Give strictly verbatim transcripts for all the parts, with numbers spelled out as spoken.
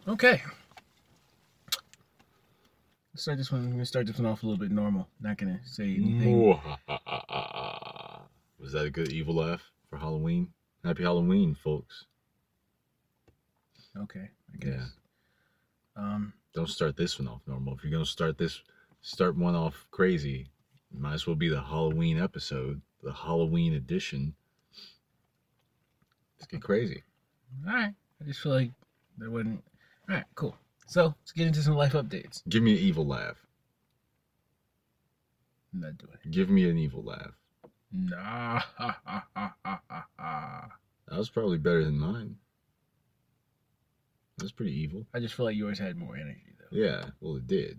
Okay. Let's start this one. I'm gonna start this one off a little bit normal. Not gonna say anything. Was that a good evil laugh for Halloween? Happy Halloween, folks. Okay, I guess. Yeah. Um. Don't start this one off normal. If you're gonna start this, start one off crazy. It might as well be the Halloween episode, the Halloween edition. Let's get crazy. All right. I just feel like there wasn't. All right. Cool. So let's get into some life updates. Give me an evil laugh. I'm not doing it. Give me an evil laugh. Nah. Ha, ha, ha, ha, ha, ha. That was probably better than mine. That's pretty evil. I just feel like yours had more energy though. Yeah, well, it did.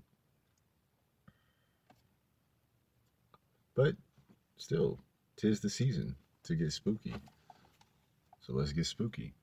But still, 'tis the season to get spooky. So let's get spooky.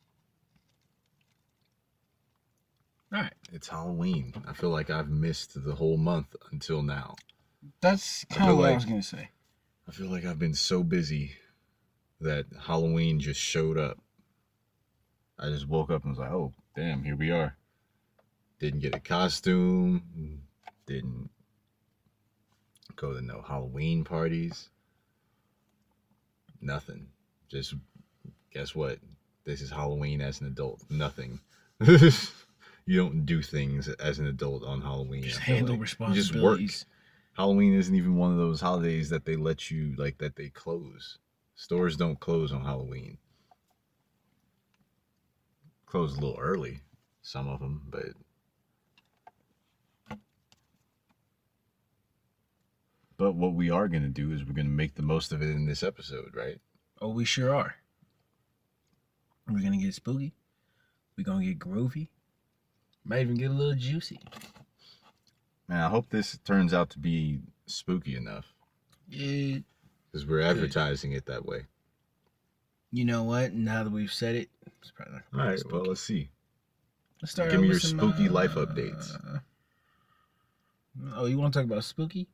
All right. It's Halloween. I feel like I've missed the whole month until now. That's I kind feel of what I like- was gonna say. I feel like I've been so busy that Halloween just showed up. I just woke up and was like, oh, damn, here we are. Didn't get a costume. Didn't go to no Halloween parties. Nothing. Just, guess what? This is Halloween as an adult. Nothing. You don't do things as an adult on Halloween. Just I feel handle like. responsibilities. You just work. Halloween isn't even one of those holidays that they let you, like, that they close. Stores don't close on Halloween. Close a little early, some of them, but but what we are going to do is we're going to make the most of it in this episode, right? Oh, we sure are. We're gonna get spooky. We're gonna get groovy. Might even get a little juicy. Man, I hope this turns out to be spooky enough. Yeah. Because we're advertising it that way. You know what? Now that we've said it, it's probably not All right, well, let's see. Let's start. Give out me with your some, spooky uh, life updates. Oh, you want to talk about spooky?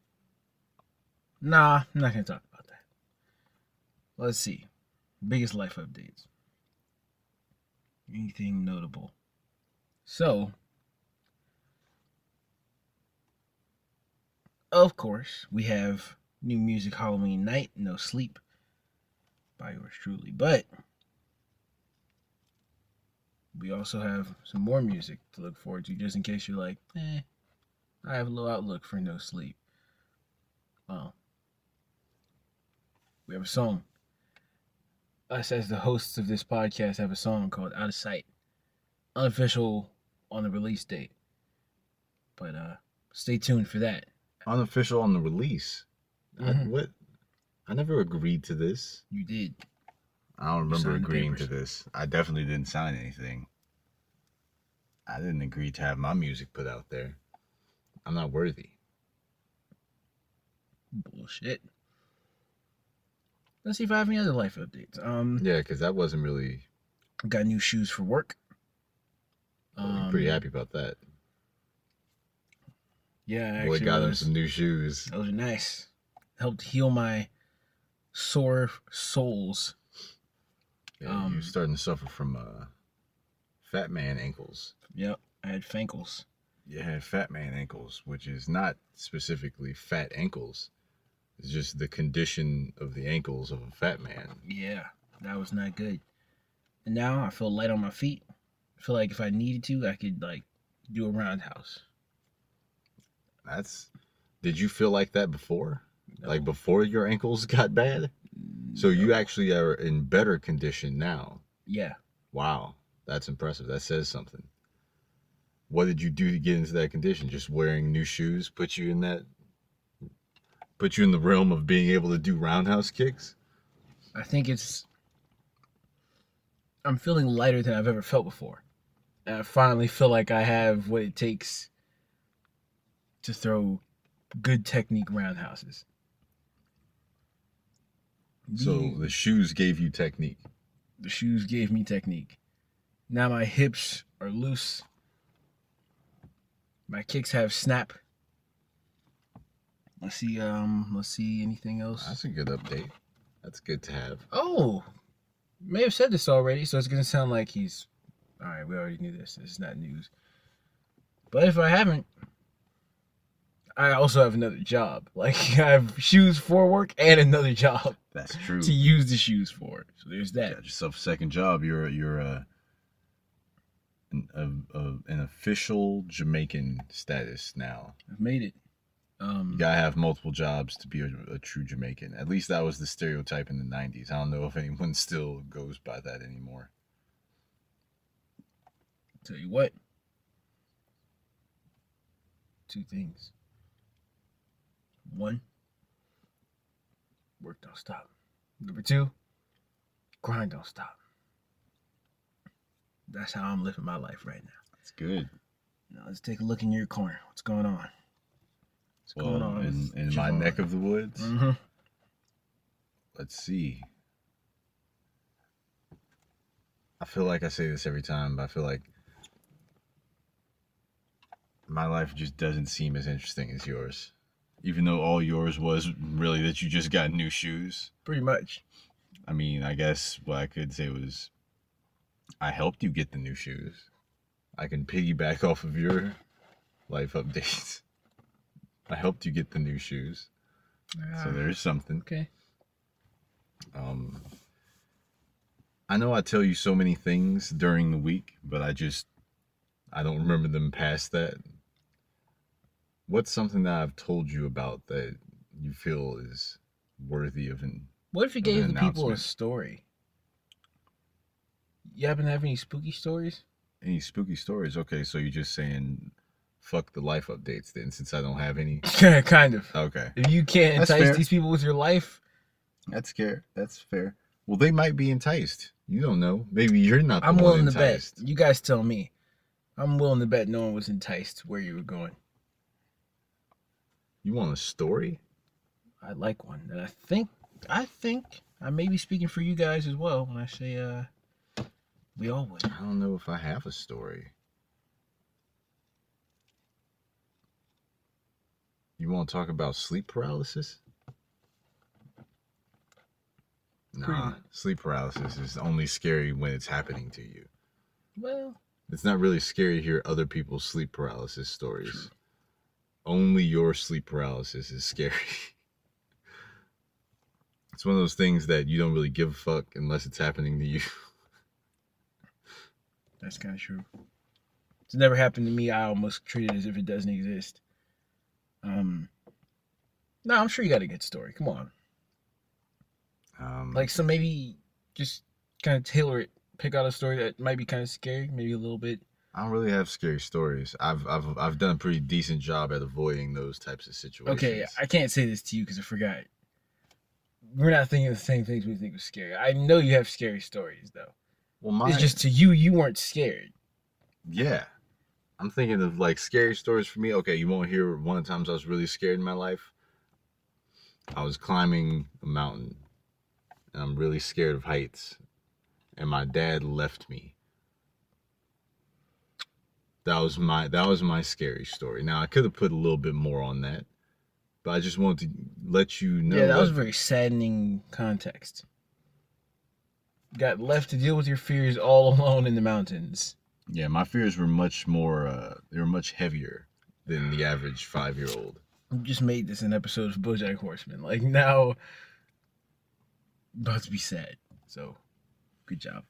Nah, I'm not gonna talk about that. Let's see. Biggest life updates. Anything notable? So, of course, we have new music Halloween Night, No Sleep by yours truly. But we also have some more music to look forward to, just in case you're like, eh, I have a little outlook for No Sleep. Well, we have a song. Us as the hosts of this podcast have a song called Out of Sight. Unofficial on the release date. But uh stay tuned for that. Unofficial on the release. I, Mhm. what? I never agreed to this. You did. I don't remember signed the agreeing to papers. this. I definitely didn't sign anything. I didn't agree to have my music put out there. I'm not worthy. Bullshit. Let's see if I have any other life updates. Um Yeah, because that wasn't really. got new shoes for work. I'm Um, pretty happy about that. Yeah, Boy actually got him was. some new shoes. Those are nice. Helped heal my sore soles. Yeah, Um, you're starting to suffer from uh, fat man ankles. Yep, I had fankles. You had fat man ankles, which is not specifically fat ankles. It's just the condition of the ankles of a fat man. Yeah, that was not good. And now I feel light on my feet. I feel like if I needed to, I could like do a roundhouse. That's. Did you feel like that before? No. Like before your ankles got bad? So No. you actually are in better condition now. Yeah. Wow, that's impressive. That says something. What did you do to get into that condition? Just wearing new shoes put you in that? Put you in the realm of being able to do roundhouse kicks? I think it's. I'm feeling lighter than I've ever felt before. And I finally feel like I have what it takes to throw good technique roundhouses. So The- the shoes gave you technique. the shoes gave me technique. Now my hips are loose. My kicks have snap. Let's see. Um. Let's see. Anything else? That's a good update. That's good to have. Oh, may have said this already, so it's gonna sound like he's All right, we already knew this. This is not news. But if I haven't, I also have another job. Like, I have shoes for work and another job. That's true. To use the shoes for. So there's that. Got yourself a second job. You're you're a, an, a, a an official Jamaican status now. I've made it. Um, You gotta have multiple jobs to be a, a true Jamaican. At least that was the stereotype in the nineties. I don't know if anyone still goes by that anymore. Tell you what. Two things. One, work don't stop. Number two, grind don't stop. That's how I'm living my life right now. That's good. Now let's take a look in your corner. What's going on? What's Well, going on? in, in my neck of the woods, Mm-hmm. let's see. I feel like I say this every time, but I feel like my life just doesn't seem as interesting as yours. Even though all yours was really that you just got new shoes. Pretty much. I mean, I guess what I could say was I helped you get the new shoes. I can piggyback off of your life updates. I helped you get the new shoes. Ah, So there's something. okay. Um, I know I tell you so many things during the week, but I just, I don't remember them past that. What's something that I've told you about that you feel is worthy of an What if you An gave the people a announcement. story? You happen to have any spooky stories? any spooky stories? Okay, so you're just saying fuck the life updates then, since I don't have any. Kind of. Okay. If you can't That's entice fair. these people with your life, That's fair. That's fair. Well, they might be enticed. You don't know. Maybe you're not the I'm one willing to bet. enticed. You guys tell me. I'm willing to bet no one was enticed where you were going. You want a story? I like one. And I think, I think I may be speaking for you guys as well when I say uh, we all would. I don't know if I have a story. You want to talk about sleep paralysis? Pretty Nah, much. sleep paralysis is only scary when it's happening to you. Well, It's not really scary to hear other people's sleep paralysis stories. Only your sleep paralysis is scary. It's one of those things that you don't really give a fuck unless it's happening to you. that's kind of true. It's never happened to me. I almost treat it as if it doesn't exist. Um, no, I'm sure you got a good story. Come on. Um, Like, so maybe just kind of tailor it. Pick out a story that might be kind of scary, maybe a little bit. I don't really have scary stories. I've I've I've done a pretty decent job at avoiding those types of situations. Okay, I can't say this to you because I forgot. We're not thinking of the same things we think was scary. I know you have scary stories, though. Well, my It's just to you, you weren't scared. yeah. I'm thinking of like scary stories for me. Okay, you won't hear one of the times I was really scared in my life. I was climbing a mountain, and I'm really scared of heights, and my dad left me. That was my that was my scary story. Now I could have put a little bit more on that, but I just wanted to let you know. Yeah, that was a very saddening context. Got left to deal with your fears all alone in the mountains. Yeah, my fears were much more. Uh, they were much heavier than the average five-year-old. You just made this an episode of BoJack Horseman. Like, now, about to be sad. So, good job.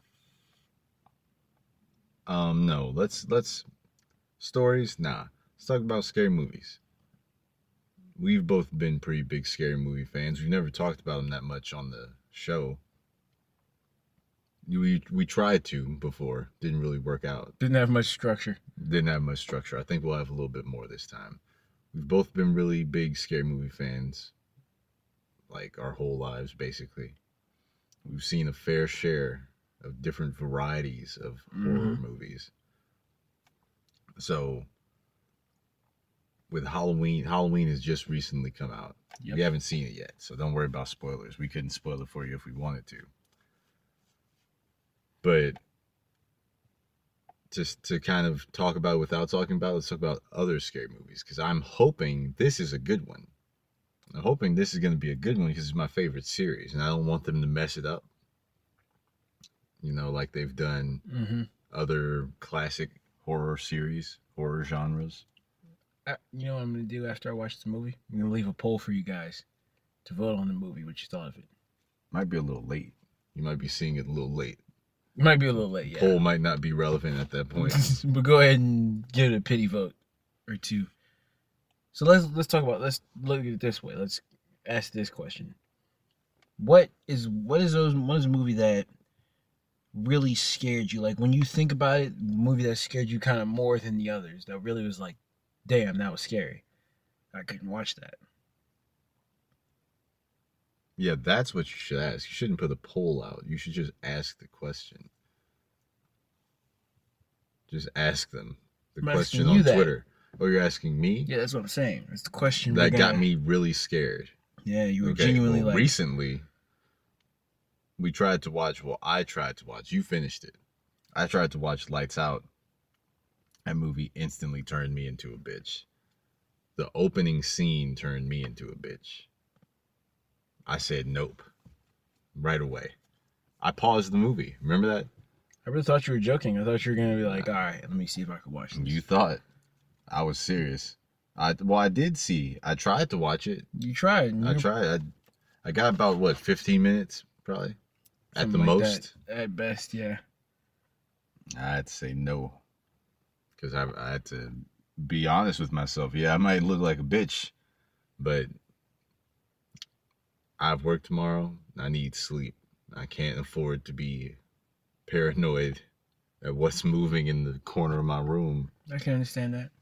Um, no, let's let's stories. Nah, let's talk about scary movies. We've both been pretty big scary movie fans. We've never talked about them that much on the show. We we tried to before, didn't really work out. Didn't have much structure. Didn't have much structure. I think we'll have a little bit more this time. We've both been really big scary movie fans, like our whole lives, basically. We've seen a fair share of different varieties of horror Mhm. movies. So, with Halloween, Halloween has just recently come out. Yep. We haven't seen it yet, so don't worry about spoilers. We couldn't spoil it for you if we wanted to. But just to kind of talk about it without talking about it, let's talk about other scary movies, because I'm hoping this is a good one. I'm hoping this is going to be a good one because it's my favorite series, and I don't want them to mess it up. You know, like they've done Mm-hmm. other classic horror series, horror genres? I, you know what I'm gonna do after I watch the movie? I'm gonna leave a poll for you guys to vote on the movie. What you thought of it? Might be a little late. You might be seeing it a little late. It might be a little late, yeah. Poll might not be relevant at that point. But go ahead and give it a pity vote or two. So let's let's talk about let's look at it this way. Let's ask this question. What is what is those what is a movie that really scared you? Like when you think about it, a movie that scared you kind of more than the others, that really was like, damn, that was scary. I couldn't watch that. Yeah, that's what you should ask. You shouldn't put a poll out. You should just ask the question. Just ask them the I'm question asking you on that. Twitter. Oh, you're asking me? Yeah, that's what I'm saying. It's the question That we're got gonna- me really scared. Yeah, you were Okay, genuinely well, like recently we tried to watch, well, I tried to watch, you finished it. I tried to watch Lights Out. That movie instantly turned me into a bitch. The opening scene turned me into a bitch. I said nope right away. I paused the movie. Remember that? I really thought you were joking. I thought you were gonna be like, all right, let me see if I could watch this. You thought I was serious. I well, I did see. I tried to watch it. You tried. and I you- tried. I, I got about what fifteen minutes probably at the something like most. that. At best, yeah. I had to say no because I, I had to be honest with myself. Yeah, I might look like a bitch, but I have work tomorrow. I need sleep. I can't afford to be paranoid at what's moving in the corner of my room. I can understand that.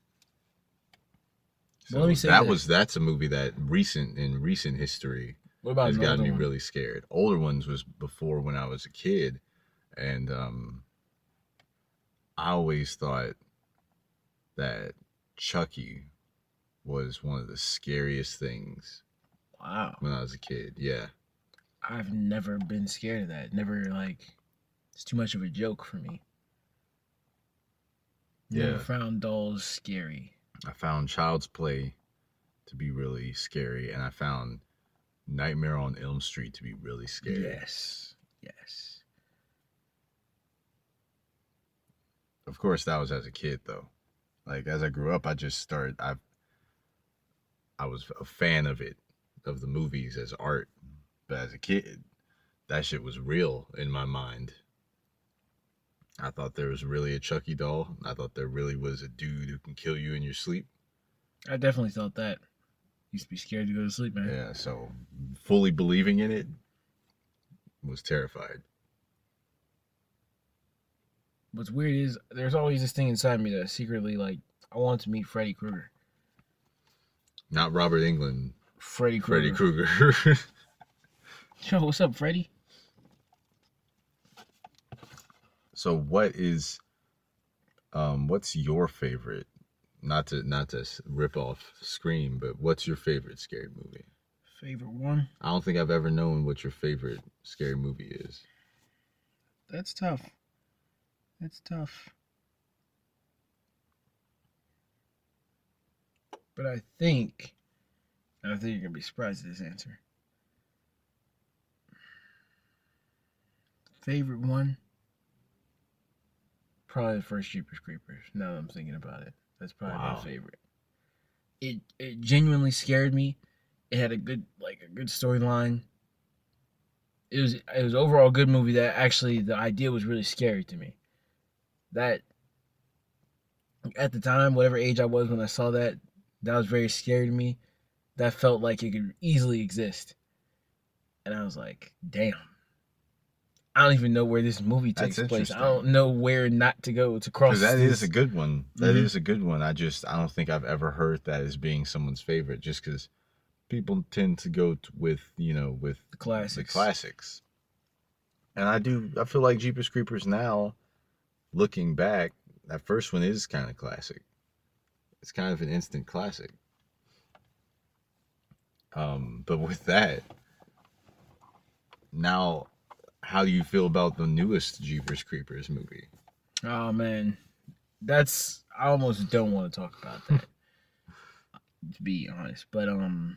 So Well, let me say that this. was that's a movie that recent in recent history What about has another gotten me one? really scared. Older ones was before when I was a kid, and um, I always thought that Chucky was one of the scariest things Wow. when I was a kid. Yeah, I've never been scared of that. Never like it's too much of a joke for me. Never Yeah. found dolls scary. I found Child's Play to be really scary, and I found Nightmare on Elm Street to be really scary. Yes. Yes. Of course, that was as a kid, though. Like as I grew up, I just started. I I was a fan of it, of the movies as art, but as a kid, that shit was real in my mind. I thought there was really a Chucky doll. I thought there really was a dude who can kill you in your sleep. I definitely thought that. Used to be scared to go to sleep, man. Yeah, so fully believing in it was terrified. What's weird is there's always this thing inside me that secretly like I want to meet Freddy Krueger. Not Robert Englund, Freddy Krueger. Freddy Krueger. Yo, what's up, Freddy? So what is um what's your favorite, not to not to rip off Scream, but what's your favorite scary movie? Favorite one? I don't think I've ever known what your favorite scary movie is. That's tough. That's tough. But I think, and I think you're gonna be surprised at this answer. Favorite one? Probably the first Jeepers Creepers. Now that I'm thinking about it, that's probably Wow. my favorite. It it genuinely scared me. It had a good like a good storyline. It was it was overall a good movie that actually the idea was really scary to me. That at the time, whatever age I was when I saw that, that was very scary to me. That felt like it could easily exist. And I was like, damn. I don't even know where this movie takes That's place. I interesting. don't know where not to go to cross. Because that this. is a good one. That is Mhm. a good one. I just I don't think I've ever heard that as being someone's favorite. Just because people tend to go t- with you know with the classics. the classics. And I do. I feel like Jeepers Creepers now, looking back, that first one is kind of classic. It's kind of an instant classic. Um, but with that, now, how do you feel about the newest Jeepers Creepers movie? Oh man, that's I almost don't want to talk about that. To be honest, but um,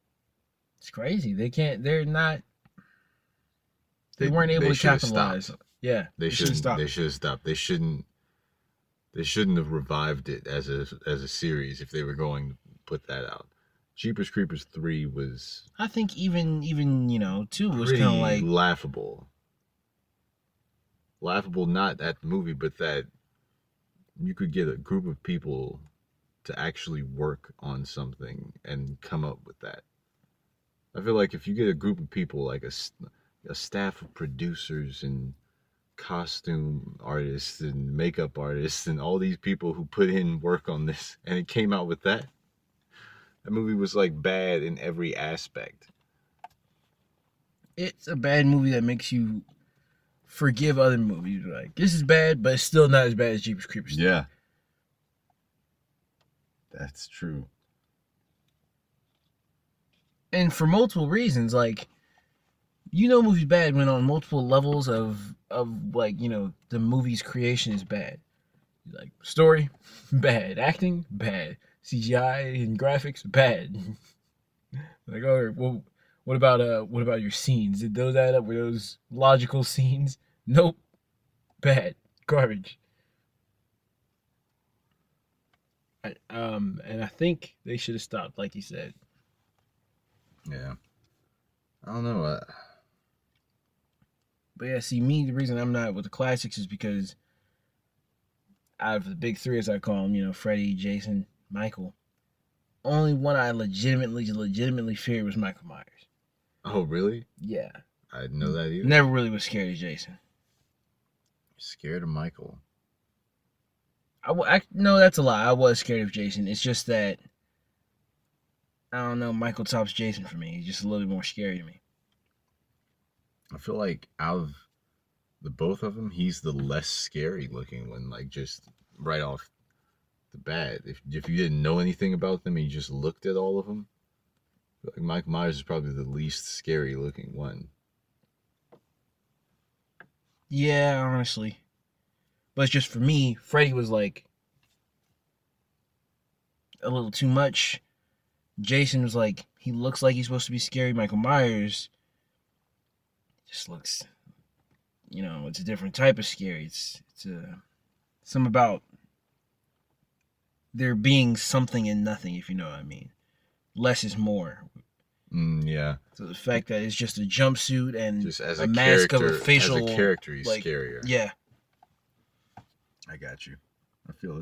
it's crazy. They can't. They're not. They, weren't able to should have capitalize. stopped. Yeah, They they should have shouldn't. stopped. They should have stopped. They shouldn't. They shouldn't have revived it as a as a series if they were going to put that out. Jeepers Creepers three was I think even even you know two was kind of pretty like laughable. Laughable, not at the movie, but that you could get a group of people to actually work on something and come up with that. I feel like if you get a group of people, like a, a staff of producers and costume artists and makeup artists and all these people who put in work on this, and it came out with that, that movie was like bad in every aspect. it's a bad movie that makes you forgive other movies. Like this is bad, but it's still not as bad as Jeepers Creepers. Yeah, that's true. And for multiple reasons, like you know, movie's bad when on multiple levels of of like you know the movie's creation is bad. Like story, bad. Acting, bad. C G I and graphics, bad. Like, oh, well, what about uh, what about your scenes? Did those add up? Were those logical scenes? Nope, bad, garbage. I, um, and I think they should have stopped, like you said. Yeah, I don't know. I... But yeah, see, me, the reason I'm not with the classics is because out of the big three, as I call them, you know, Freddy, Jason, Michael, only one I legitimately, legitimately feared was Michael Myers. Oh, really? Yeah. I didn't know that either. Never really was scared of Jason. Scared of Michael. I, I no, that's a lie. I was scared of Jason. It's just that I don't know. Michael tops Jason for me. He's just a little bit more scary to me. I feel like out of the both of them, he's the less scary looking one. Like just right off the bat, if if you didn't know anything about them and you just looked at all of them, I feel like Mike Myers is probably the least scary looking one. Yeah, honestly. But it's just for me, Freddy was like a little too much. Jason was like, he looks like he's supposed to be scary. Michael Myers just looks, you know, it's a different type of scary. It's it's a some about there being something and nothing, if you know what I mean. Less is more. Mm, yeah. So the fact that it's just a jumpsuit and just as a, a mask of a facial, as a character, he's like, scarier. Yeah. I got you. I feel it.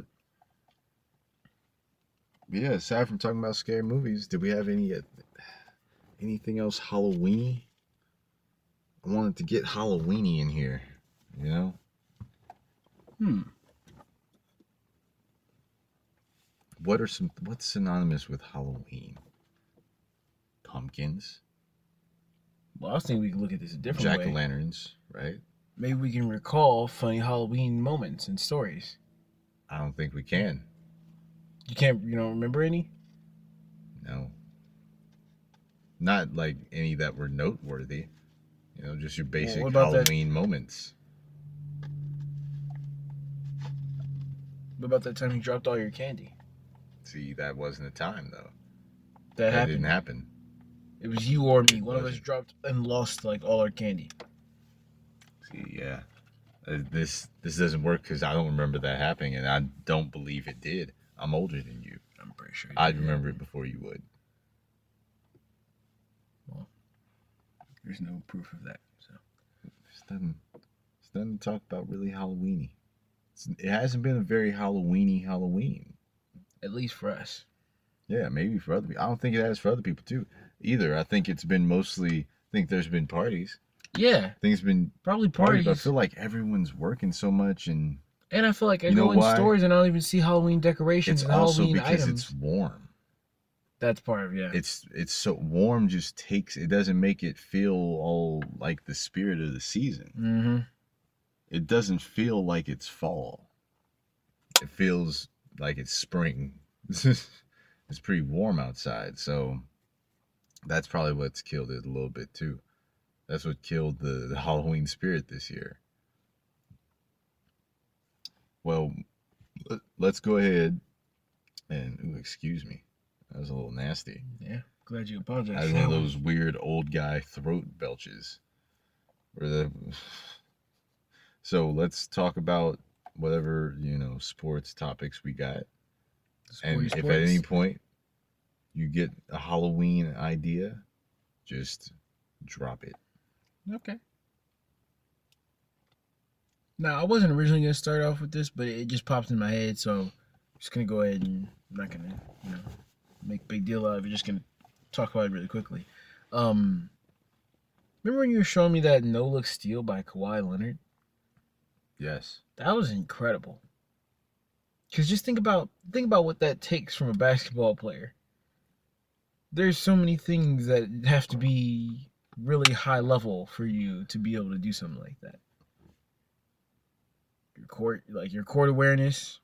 But yeah, aside from talking about scary movies, did we have any uh, anything else Halloween? I wanted to get Halloweeny in here, you know? Hmm. What are some what's synonymous with Halloween? Pumpkins. Well, I was thinking we could look at this a different way. Jack-o'-lanterns, right? Maybe we can recall funny Halloween moments and stories. I don't think we can. You can't, you don't remember any? No. Not like any that were noteworthy. You know, just your basic what about that- Halloween moments. What about that time you dropped all your candy? See, that wasn't a time though. That, That happened. didn't happen. It was you or me. It One of us wasn't. dropped and lost like all our candy. See, yeah. Uh, This this doesn't work because I don't remember that happening, and I don't believe it did. I'm older than you. I'm pretty sure. you I'd did. remember it before you would. There's no proof of that. So There's nothing, there's nothing to talk about really Halloweeny. It's, it hasn't been a very Halloweeny Halloween. at least for us. Yeah, maybe for other people. I don't think it has for other people too either. I think it's been mostly. I think there's been parties. Yeah, I think it's been probably parties. parties. But I feel like everyone's working so much, and and I feel like I You know go in why? stores and I don't even see Halloween decorations it's and also Halloween because items. it's warm. That's part of yeah. It's it's so warm. Just takes it doesn't make it feel all like the spirit of the season. Mm-hmm. It doesn't feel like it's fall. It feels like it's spring. It's pretty warm outside, so that's probably what's killed it a little bit too. That's what killed the, the Halloween spirit this year. Well, let- let's go ahead and ooh, excuse me. That was a little nasty. Yeah, glad you I apologized. had for one of that those weird old guy throat belches. Where the So let's talk about whatever, you know, sports topics we got. And Sporty if at any sports. point you get a Halloween idea, just drop it. Okay. Now, I wasn't originally gonna start off with this, but it just popped in my head, so I'm just gonna go ahead and I'm not gonna, you know, make a big deal out of it. Just gonna talk about it really quickly. Um, remember when you were showing me that No Look Steal by Kawhi Leonard? Yes. That was incredible. Cause just think about think about what that takes from a basketball player. There's so many things that have to be really high level for you to be able to do something like that. Your court, like your court awareness,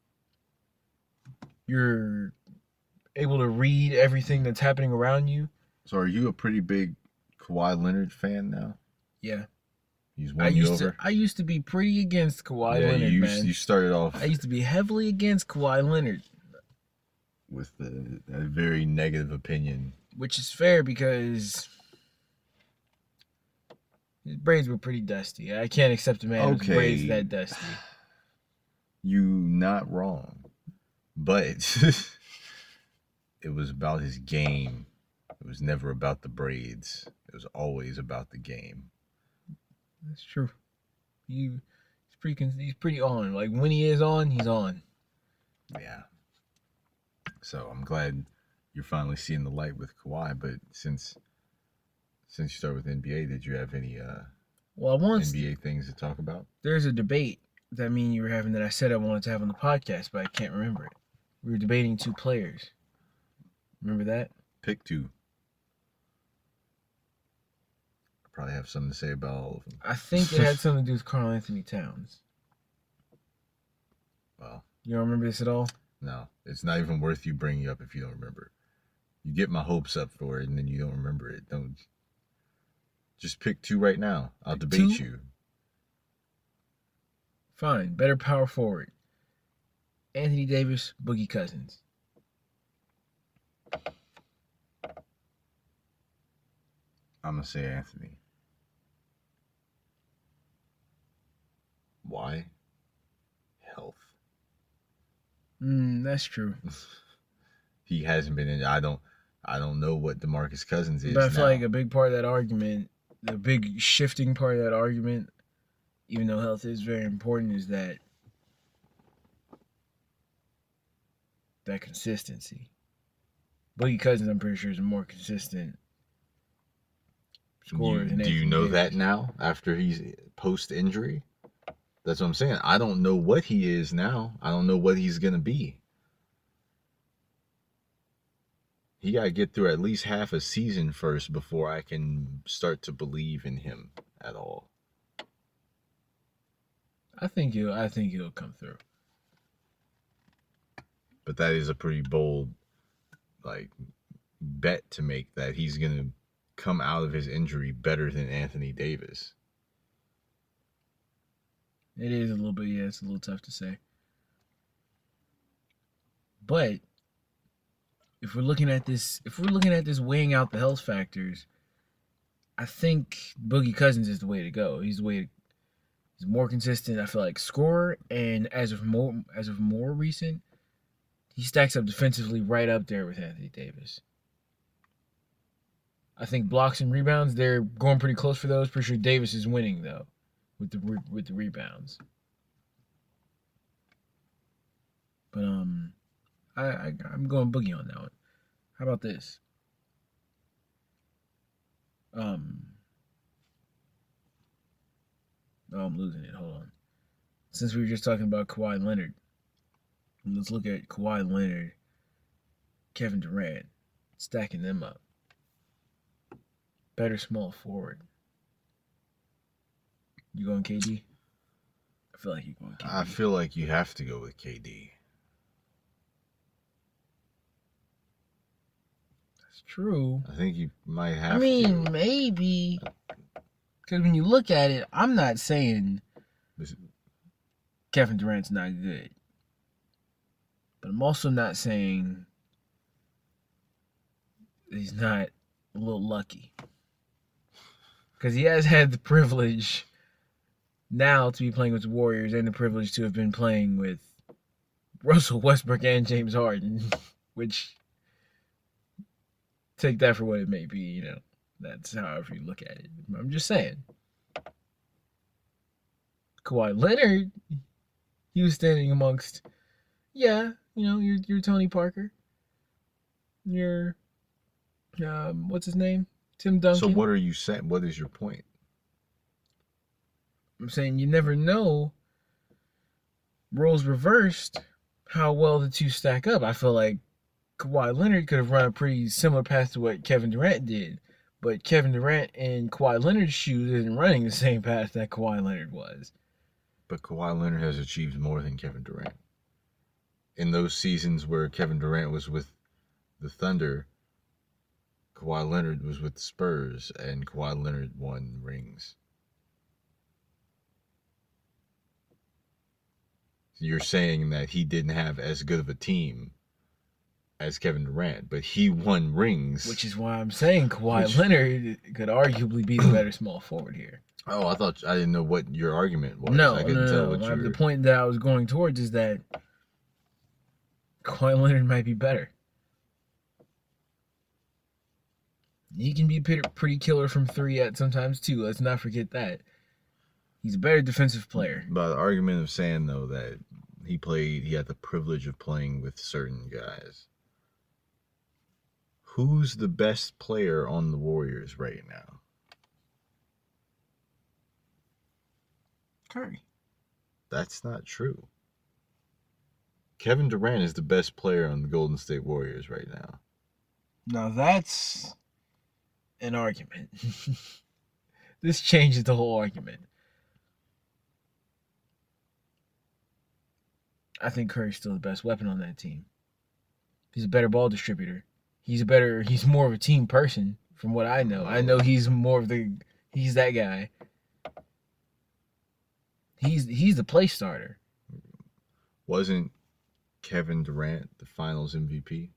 you're able to read everything that's happening around you. So are you a pretty big Kawhi Leonard fan now? Yeah, He's I won you used over. to. I used to be pretty against Kawhi yeah, Leonard, you man. you started off I used to be heavily against Kawhi Leonard, with the, a very negative opinion. which is fair because his braids were pretty dusty. I can't accept a man whose Okay. braids that dusty. You not wrong, but it was about his game. It was never about the braids. It was always about the game. That's true. He, he's pretty. con- He's pretty on. Like when he is on, he's on. Yeah. So I'm glad you're finally seeing the light with Kawhi. But since since you started with N B A, did you have any uh, Well, I want N B A things to talk about? there's a debate that me and you were having that I said I wanted to have on the podcast, but I can't remember it. We were debating two players. Remember that? Pick two. I probably have something to say about all of them. I think it had something to do with Karl Anthony Towns. Well, You don't remember this at all? no, it's not even worth you bringing up if you don't remember. You get my hopes up for it, and then you don't remember it. Don't just pick two right now. I'll Pick debate two? you. Fine. Better power forward. Anthony Davis, Boogie Cousins. I'm gonna say Anthony. Why? Health. Mm, that's true. He hasn't been in. I don't. I don't know what DeMarcus Cousins is But I feel now. like a big part of that argument, the big shifting part of that argument, even though health is very important, is that that consistency. Boogie Cousins, I'm pretty sure, is a more consistent scorer You- than do you Anthony know Davis. that now after he's post injury? That's what I'm saying. I don't know what he is now. I don't know what he's gonna be. He got to get through at least half a season first before I can start to believe in him at all. I think he'll. I think he'll come through. But that is a pretty bold, like, bet to make that he's gonna come out of his injury better than Anthony Davis. It is a little bit. Yeah, it's a little tough to say. But if we're looking at this, if we're looking at this, weighing out the health factors, I think Boogie Cousins is the way to go. He's the way. To, he's more consistent. I feel like scorer, and as of more as of more recent, he stacks up defensively right up there with Anthony Davis. I think blocks and rebounds, they're going pretty close for those. Pretty sure Davis is winning though, with the re- with the rebounds. But um, I, I I'm going Boogie on that one. How about this? Um, oh, I'm losing it. Hold on. Since we were just talking about Kawhi Leonard, let's look at Kawhi Leonard, Kevin Durant, stacking them up. Better small forward. You going K D? I feel like you're going K D. I feel like you have to go with K D. That's true. I think you might have I mean, to. maybe. Because when you look at it, I'm not saying This- Kevin Durant's not good. But I'm also not saying he's not a little lucky. Because he has had the privilege now to be playing with the Warriors and the privilege to have been playing with Russell Westbrook and James Harden, which, take that for what it may be, you know, that's however you look at it. I'm just saying. Kawhi Leonard, he was standing amongst, yeah, you know, you're, you're Tony Parker. You're, um, what's his name? Tim Duncan. So what are you saying? What is your point? I'm saying you never know, roles reversed, how well the two stack up. I feel like Kawhi Leonard could have run a pretty similar path to what Kevin Durant did. But Kevin Durant in Kawhi Leonard's shoes isn't running the same path that Kawhi Leonard was. But Kawhi Leonard has achieved more than Kevin Durant. In those seasons where Kevin Durant was with the Thunder, Kawhi Leonard was with the Spurs, and Kawhi Leonard won rings. You're saying that he didn't have as good of a team as Kevin Durant, but he won rings. Which is why I'm saying Kawhi Which... Leonard could arguably be the better small forward here. Oh, I thought I didn't know what your argument was. No, I couldn't no, no. tell no. what you were... The point that I was going towards is that Kawhi Leonard might be better. He can be pretty killer from three at sometimes too. Let's not forget that. He's a better defensive player. By the argument of saying though that he played, he had the privilege of playing with certain guys. Who's the best player on the Warriors right now? Curry. That's not true. Kevin Durant is the best player on the Golden State Warriors right now. Now that's an argument. This changes the whole argument. I think Curry's still the best weapon on that team. He's a better ball distributor. He's a better, he's more of a team person from what I know. I know he's more of the, he's that guy. He's he's the play starter. Wasn't Kevin Durant the Finals M V P?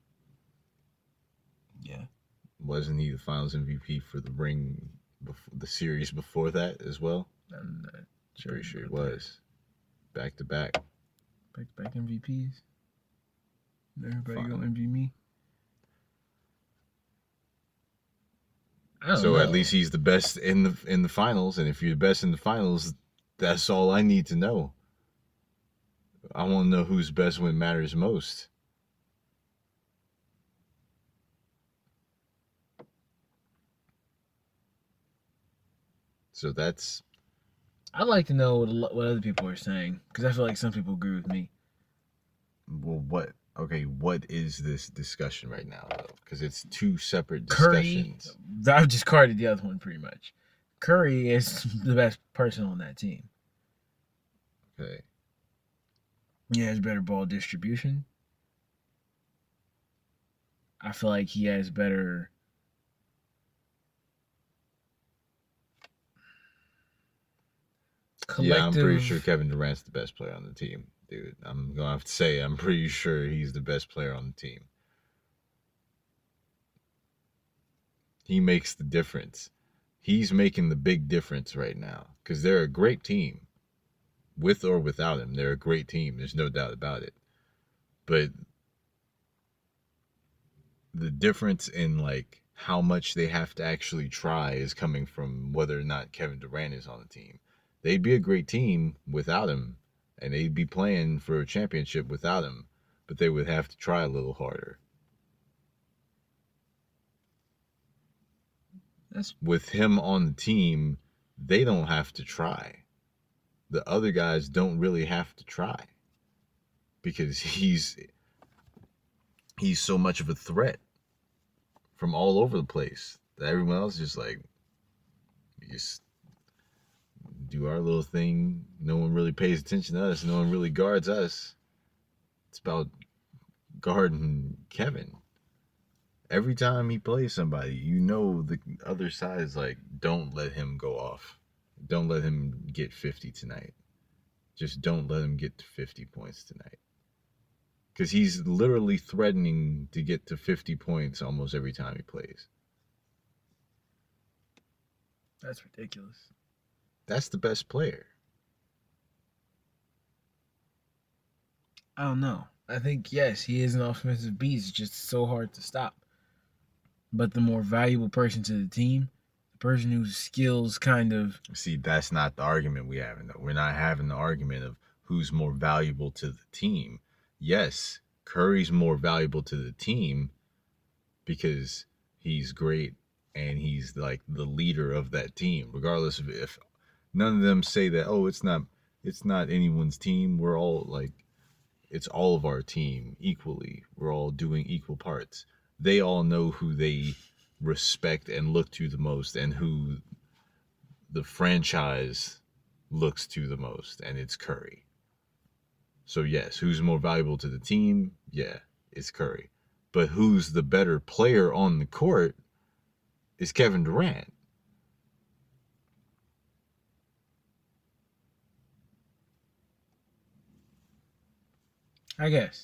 Yeah. Wasn't he the Finals M V P for the ring, before, the series before that as well? I'm not sure. Pretty sure it was. Back to back. Back to back M V Ps. Everybody Fine. go M V me. I don't so know. At least he's the best in the in the finals, and if you're the best in the finals, that's all I need to know. I want to know who's best when it matters most. So that's... I'd like to know what, what other people are saying, because I feel like some people agree with me. Well, what... Okay, what is this discussion right now, though? Because it's two separate Curry, discussions. I've discarded the other one pretty much. Curry is the best person on that team. Okay. He has better ball distribution. I feel like he has better... collective... Yeah, I'm pretty sure Kevin Durant's the best player on the team. Dude, I'm going to have to say I'm pretty sure he's the best player on the team. He makes the difference. He's making the big difference right now because they're a great team. With or without him, they're a great team. There's no doubt about it. But the difference in like how much they have to actually try is coming from whether or not Kevin Durant is on the team. They'd be a great team without him. And they'd be playing for a championship without him, but they would have to try a little harder. That's... With him on the team, they don't have to try. The other guys don't really have to try because he's he's so much of a threat from all over the place that everyone else is just like, we just do our little thing. No one really pays attention to us. No one really guards us. It's about guarding Kevin. Every time he plays somebody, you know the other side is like, don't let him go off. Don't let him get fifty tonight. Just don't let him get to fifty points tonight. Because he's literally threatening to get to fifty points almost every time he plays. That's ridiculous. That's the best player. I don't know. I think yes, he is an offensive beast. It's just so hard to stop. But the more valuable person to the team, the person whose skills kind of See, that's not the argument we having though. We're not having the argument of who's more valuable to the team. Yes, Curry's more valuable to the team because he's great and he's like the leader of that team, regardless of if none of them say that, oh, it's not it's not anyone's team. We're all like it's all of our team equally. We're all doing equal parts. They all know who they respect and look to the most and who the franchise looks to the most, and it's Curry. So yes, who's more valuable to the team? Yeah, it's Curry. But who's the better player on the court is Kevin Durant. I guess.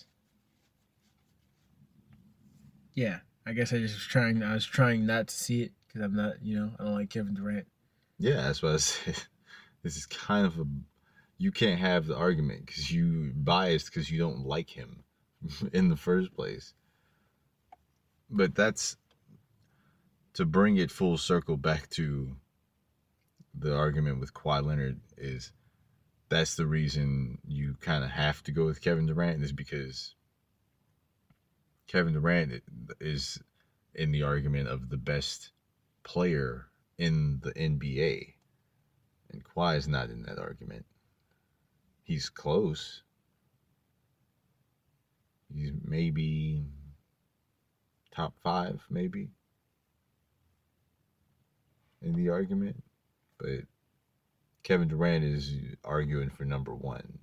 Yeah, I guess I just was trying. I was trying not to see it because I'm not. You know, I don't like Kevin Durant. Yeah, that's what I said. This is kind of a you can't have the argument because you biased because you don't like him in the first place. But that's to bring it full circle back to the argument with Kawhi Leonard is that's the reason you kind of have to go with Kevin Durant is because Kevin Durant is in the argument of the best player in the N B A. And Kawhi is not in that argument. He's close. He's maybe top five, maybe, in the argument. But Kevin Durant is arguing for number one.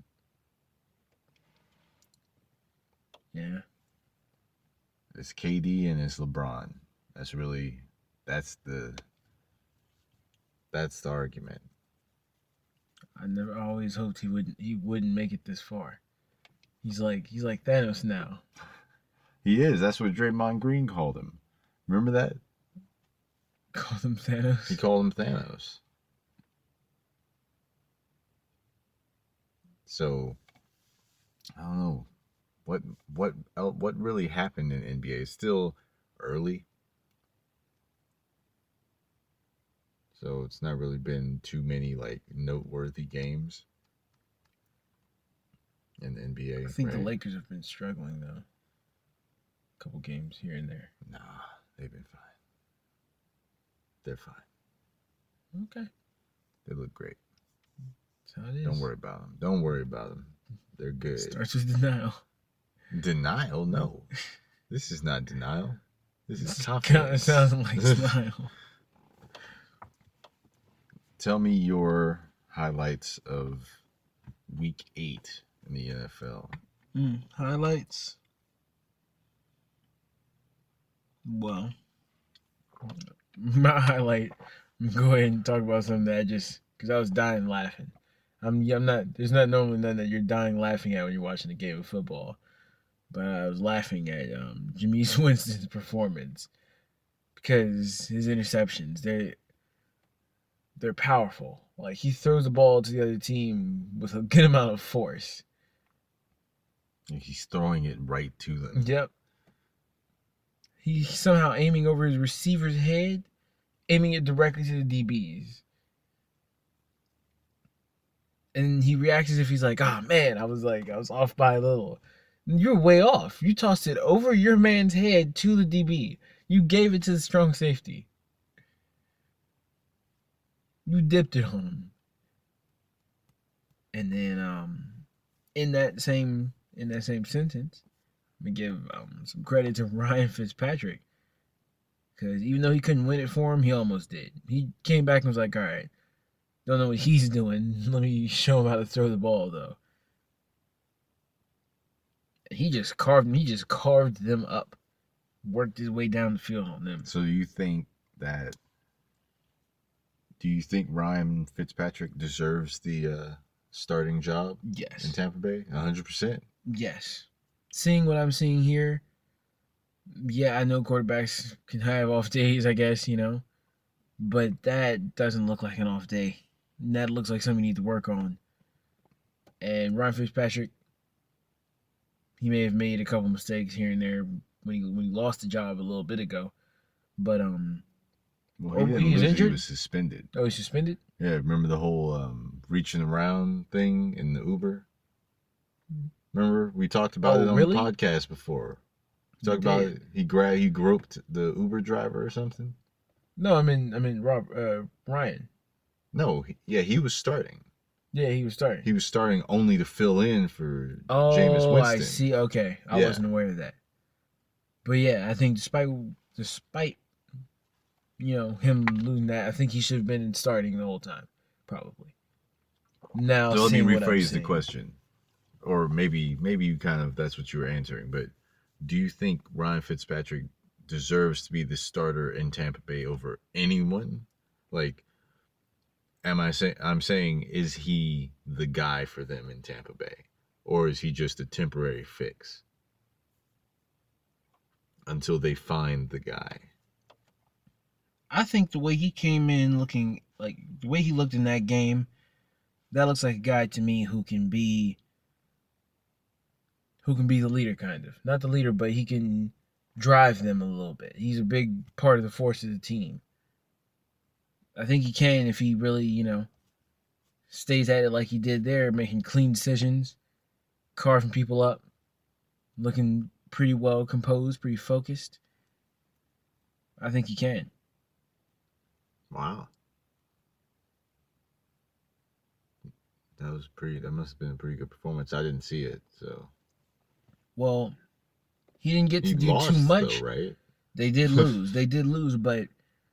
Yeah. It's K D and it's LeBron. That's really that's the that's the argument. I never I always hoped he wouldn't he wouldn't make it this far. He's like he's like Thanos now. He is. That's what Draymond Green called him. Remember that? Called him Thanos. He called him Thanos. So I don't know what what what really happened in N B A. It's still early, so it's not really been too many like noteworthy games in the N B A. I think right? the Lakers have been struggling though. A couple games here and there. Nah, they've been fine. They're fine. Okay. They look great. That's how it is. Don't worry about them. Don't worry about them. They're good. Starts with denial. Denial? No. This is not denial. This is Kind confidence. of sounds like denial. Tell me your highlights of week eight in the N F L. Mm, highlights. Well, my highlight. Go ahead and talk about something that I just because I was dying laughing. I'm I'm not. There's not normally nothing that you're dying laughing at when you're watching a game of football, but I was laughing at um, Jameis Winston's performance because his interceptions they they're powerful. Like he throws the ball to the other team with a good amount of force. He's throwing it right to them. Yep. He's somehow aiming over his receiver's head, aiming it directly to the D Bs. And he reacts as if he's like, oh man, I was like, I was off by a little. You're way off. You tossed it over your man's head to the D B. You gave it to the strong safety. You dipped it on him. And then um in that same in that same sentence, I'm gonna give um, some credit to Ryan Fitzpatrick. Because even though he couldn't win it for him, he almost did. He came back and was like, all right, don't know what he's doing. Let me show him how to throw the ball, though. And he just carved he just carved them up. Worked his way down the field on them. So you think that do you think Ryan Fitzpatrick deserves the uh, starting job Yes. in Tampa Bay? one hundred percent. Yes. Seeing what I'm seeing here, yeah, I know quarterbacks can have off days, I guess, you know. But that doesn't look like an off day. That looks like something you need to work on. And Ryan Fitzpatrick, he may have made a couple mistakes here and there when he when he lost the job a little bit ago. But um, Well, oh, he didn't he's lose it, injured? He was suspended. Oh, he's suspended. Yeah, remember the whole um, reaching around thing in the Uber? Remember we talked about Oh, it on really? the podcast before. We talked We about did. it. He grabbed, he groped the Uber driver or something. No, I mean I mean Rob uh, Ryan. No, he, yeah, he was starting. Yeah, he was starting. He was starting only to fill in for Oh, Jameis Winston. I see. Okay, I Yeah. wasn't aware of that. But yeah, I think despite despite you know him losing that, I think he should have been starting the whole time, probably. Now, So let me seeing what I'm rephrase the saying. question, or maybe maybe you kind of that's what you were answering. But do you think Ryan Fitzpatrick deserves to be the starter in Tampa Bay over anyone? Like, am I saying I'm saying is he the guy for them in Tampa Bay, or is he just a temporary fix until they find the guy? I think the way he came in looking like the way he looked in that game, that looks like a guy to me who can be who can be the leader, kind of. Not the leader, but he can drive them a little bit. He's a big part of the force of the team. I think he can if he really, you know, stays at it like he did there, making clean decisions, carving people up, looking pretty well composed, pretty focused. I think he can. Wow. That was pretty that must have been a pretty good performance. I didn't see it, so Well, he didn't get to he do lost, too much. though, right? They did lose. They did lose, but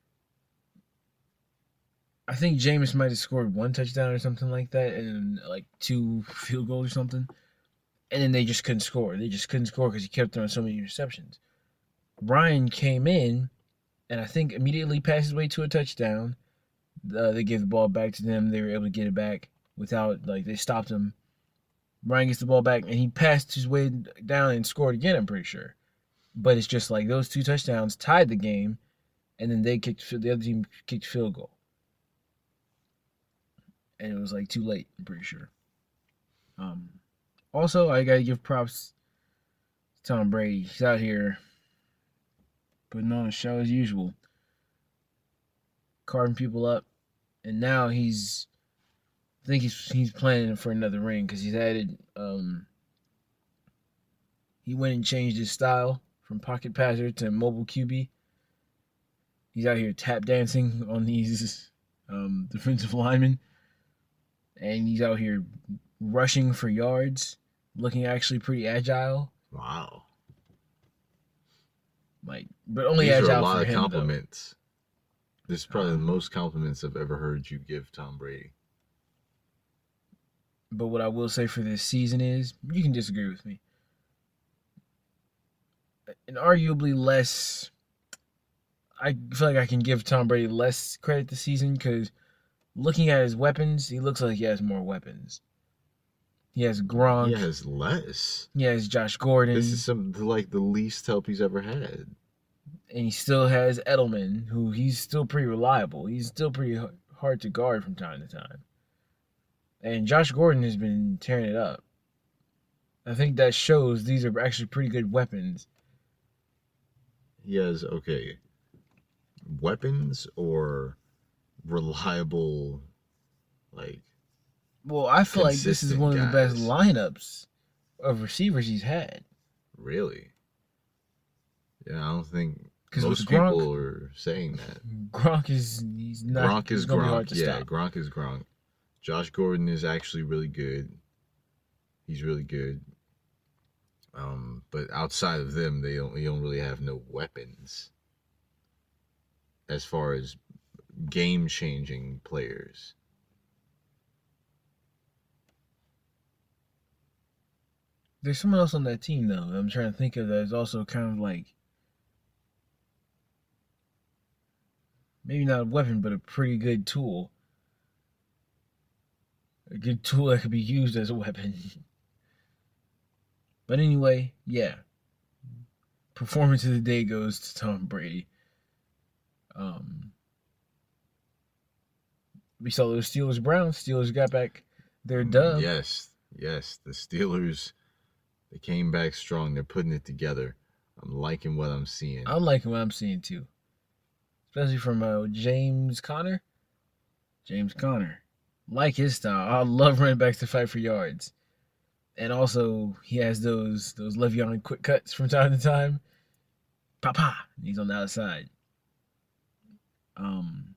I think Jameis might have scored one touchdown or something like that, and like two field goals or something. And then they just couldn't score. They just couldn't score because he kept throwing so many interceptions. Ryan came in, and I think immediately passed his way to a touchdown. Uh, they gave the ball back to them. They were able to get it back without, like, they stopped him. Ryan gets the ball back, and he passed his way down and scored again, I'm pretty sure. But it's just like those two touchdowns tied the game, and then they kicked, the other team kicked field goal. And it was like too late, I'm pretty sure. Um, also, I gotta give props to Tom Brady. He's out here putting on a show as usual, carving people up, and now he's, I think he's he's planning for another ring because he's added. Um, he went and changed his style from pocket passer to mobile Q B. He's out here tap dancing on these um, defensive linemen, and he's out here rushing for yards, looking actually pretty agile. Wow. Like, but only These agile are a lot for of him, compliments. Though. This is probably Um, the most compliments I've ever heard you give Tom Brady. But what I will say for this season is, you can disagree with me, and arguably less. I feel like I can give Tom Brady less credit this season because looking at his weapons, he looks like he has more weapons. He has Gronk. He has less. He has Josh Gordon. This is some like the least help he's ever had. And he still has Edelman, who he's still pretty reliable. He's still pretty hard to guard from time to time. And Josh Gordon has been tearing it up. I think that shows these are actually pretty good weapons. He has, okay, weapons or reliable, like... Well, I feel like this is consistent one of the best guys. lineups of receivers he's had. Really? Yeah, I don't think 'Cause most with Gronk- people are saying that. Gronk is he's not. Gronk is he's gonna be hard Gronk. to Yeah, stop. Gronk is Gronk. Josh Gordon is actually really good. He's really good. Um, but outside of them, they don't. They don't really have no weapons. As far as game-changing players. There's someone else on that team though. I'm trying to think of that is also kind of like maybe not a weapon, but a pretty good tool. A good tool that could be used as a weapon. But anyway, yeah. Performance of the day goes to Tom Brady. Um, we saw those Steelers Browns. Steelers got back their dub. Yes, yes. The Steelers They came back strong. They're putting it together. I'm liking what I'm seeing. I'm liking what I'm seeing too, especially from uh, James Conner. James Conner, like his style. I love running backs to fight for yards, and also he has those those Le'Veon quick cuts from time to time. Pa pa. He's on the outside. Um,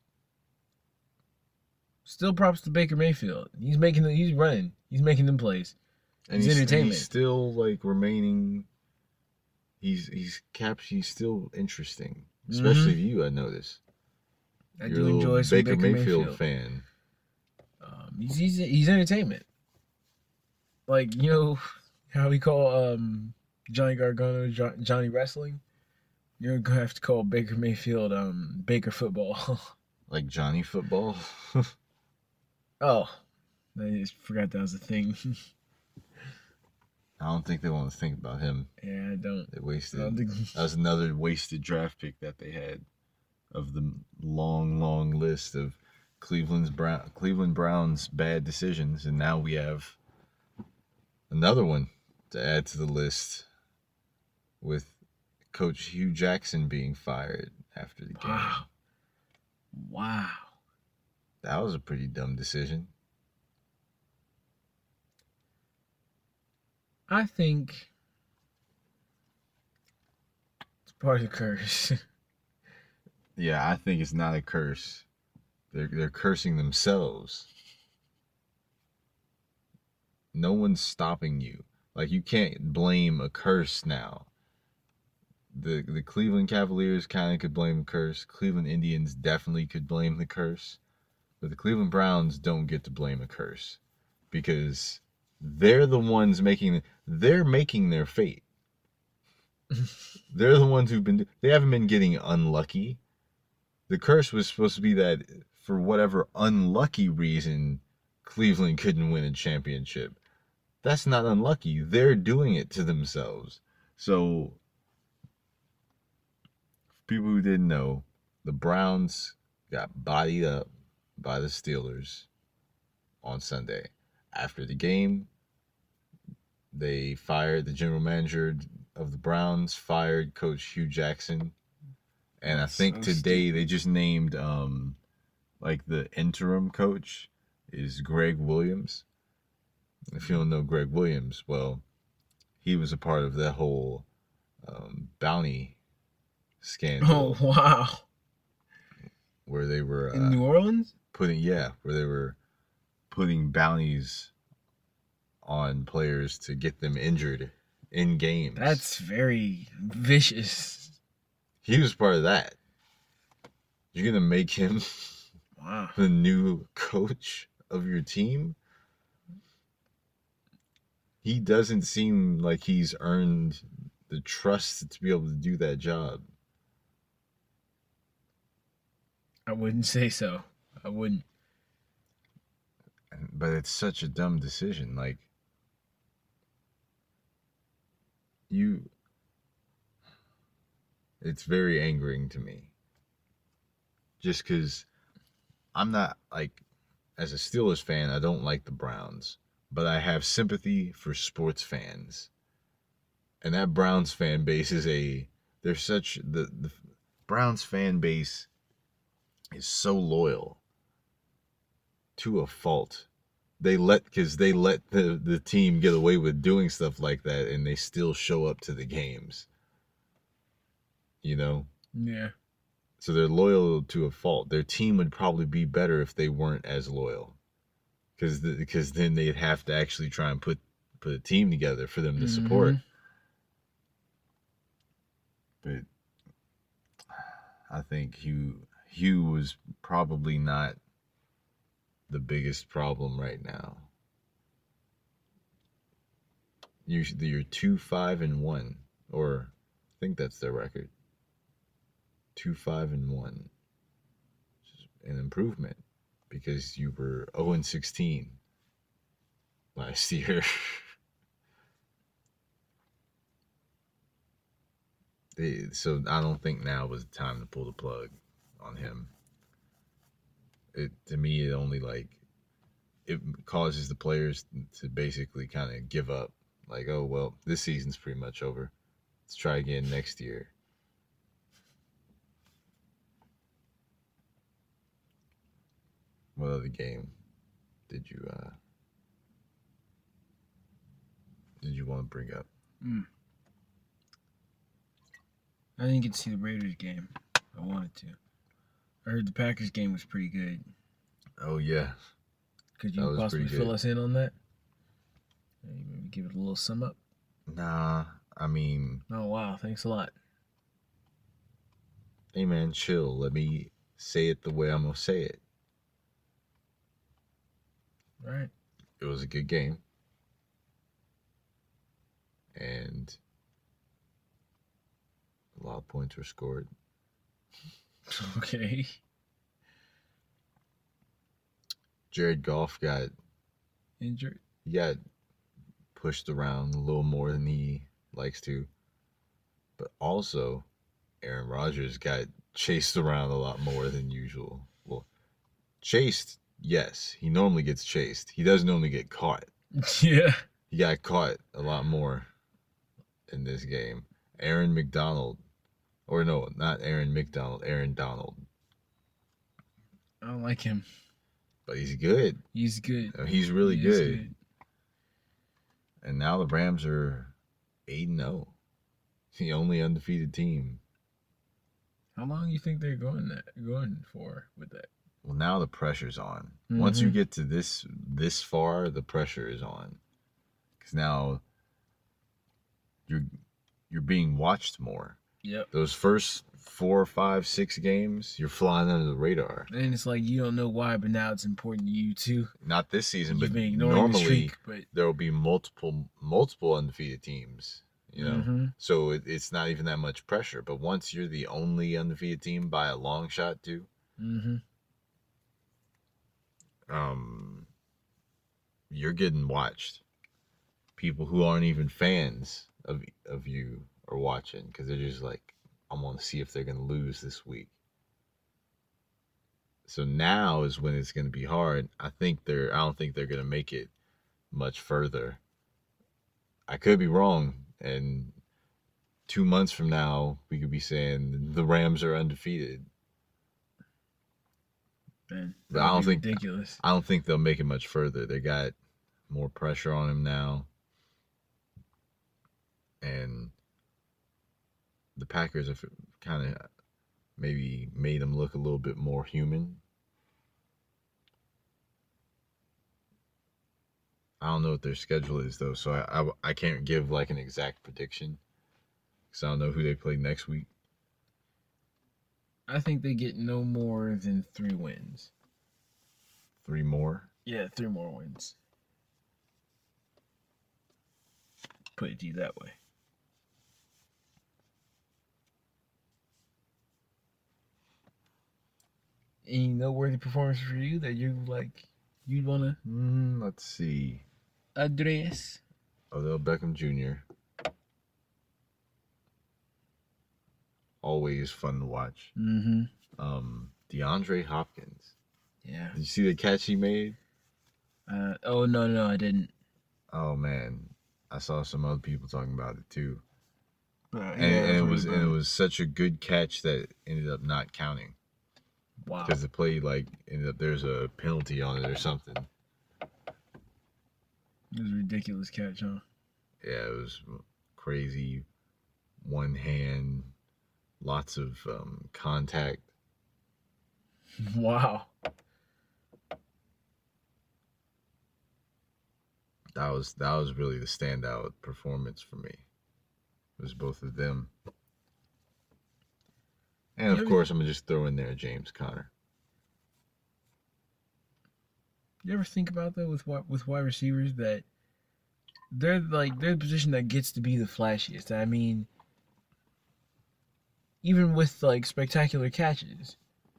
still props to Baker Mayfield. He's making them, he's running. He's making them plays. And He's he's, entertainment. he's still like remaining. He's he's cap. He's still interesting, especially to you. I notice. I You're do a little enjoy some Baker, Baker Mayfield, Mayfield. fan. Um, he's, he's he's entertainment. Like, you know how we call um Johnny Gargano jo- Johnny Wrestling. You're gonna have to call Baker Mayfield um Baker Football. Like Johnny Football. Oh, I just forgot that was a thing. I don't think they want to think about him. Yeah, I don't. They wasted. I don't think... That was another wasted draft pick that they had, of the long, long list of Cleveland's Brown, Cleveland Browns bad decisions, and now we have another one to add to the list, with Coach Hugh Jackson being fired after the game. Wow. Wow. That was a pretty dumb decision. I think it's part of the curse. Yeah, I think it's not a curse. They're they're cursing themselves. No one's stopping you. Like, you can't blame a curse now. The the Cleveland Cavaliers kind of could blame a curse. Cleveland Indians definitely could blame the curse. But the Cleveland Browns don't get to blame a curse, because they're the ones making they're making their fate. They're the ones who've been they haven't been getting unlucky. The curse was supposed to be that for whatever unlucky reason Cleveland couldn't win a championship. That's not unlucky. They're doing it to themselves. So, people who didn't know, the Browns got bodied up by the Steelers on Sunday. After the game, they fired the general manager of the Browns, fired Coach Hugh Jackson. And I think So today stupid. they just named, um, like, the interim coach is Greg Williams. If you don't know Greg Williams, well, he was a part of that whole um, bounty scandal. Oh, wow. Where they were uh, In New Orleans? putting, yeah, where they were putting bounties on players to get them injured in games. That's very vicious. He was part of that. You're gonna make him Wow. the new coach of your team? He doesn't seem like he's earned the trust to be able to do that job. I wouldn't say so. I wouldn't. But it's such a dumb decision. Like, you... It's very angering to me. Just because I'm not, like, as a Steelers fan, I don't like the Browns. But I have sympathy for sports fans. And that Browns fan base is a... They're such... The, the Browns fan base is so loyal to a fault. They let... Because they let the, the team get away with doing stuff like that, and they still show up to the games. You know? Yeah. So they're loyal to a fault. Their team would probably be better if they weren't as loyal. Because the, because then they'd have to actually try and put, put a team together for them to Mhm. support. But I think Hugh Hugh was probably not the biggest problem right now. You're, you're two, five, and one. Or I think that's their record. Two, five, and one. An improvement. Because you were oh and sixteen last year. They, so I don't think now was the time to pull the plug on him. It to me, it only like it causes the players to basically kind of give up Like, oh, well, this season's pretty much over. Let's try again next year. What other game did you uh did you want to bring up? Mm. I didn't get to see the Raiders game. I wanted to. I heard the Packers game was pretty good. Oh yeah. Could you possibly fill us in on that? Maybe give it a little sum up. Nah, I mean. Oh wow! Thanks a lot. Hey man, chill. Let me say it the way I'm gonna say it. All right. It was a good game, and a lot of points were scored. Okay. Jared Goff got injured. He got pushed around a little more than he likes to. But also, Aaron Rodgers got chased around a lot more than usual. Well, chased, yes. He normally gets chased. He doesn't normally get caught. Yeah. He got caught a lot more in this game. Aaron McDonald. Or no, not Aaron McDonald. Aaron Donald. I don't like him. But he's good. He's good. He's really he good. good. And now the Rams are eight and oh. The only undefeated team. How long do you think they're going that going for with that? Well, now the pressure's on. Mm-hmm. Once you get to this this far, the pressure is on. Because now you're you're being watched more. Yep. Those first four, five, six games, you're flying under the radar. And it's like you don't know why, but now it's important to you too. Not this season, You've but been ignoring normally the streak, but... there will be multiple multiple undefeated teams. You know, mm-hmm. so it, it's not even that much pressure. But once you're the only undefeated team by a long shot, too, mm-hmm. um, you're getting watched. People who aren't even fans of of you are watching because they're just like, I want to see if they're going to lose this week. So now is when it's going to be hard. I think they're. I don't think they're going to make it much further. I could be wrong, and two months from now we could be saying the Rams are undefeated. Man, but I don't think ridiculous. I don't think they'll make it much further. They got more pressure on him now, and the Packers have kind of maybe made him look a little bit more human. I don't know what their schedule is, though, so I, I, I can't give, like, an exact prediction because I don't know who they play next week. I think they get no more than three wins. Three more? Yeah, three more wins. Put it to you that way. Any noteworthy performance for you that you like? You'd wanna? Mm, let's see. Address. Odell Beckham Junior Always fun to watch. Mm-hmm. Um, DeAndre Hopkins. Yeah. Did you see the catch he made? Uh, oh no, no, I didn't. Oh man, I saw some other people talking about it too. Uh, yeah, and, and it was and it was such a good catch that it ended up not counting. Wow. Because the play like ended up there's a penalty on it or something. It was a ridiculous catch, huh? Yeah, it was crazy. One hand, lots of um, contact. Wow. That was that was really the standout performance for me. It was both of them. And of course, I'm gonna just throw in there James Conner. You ever think about that with with wide receivers that they're like they're the position that gets to be the flashiest? I mean, even with like spectacular catches,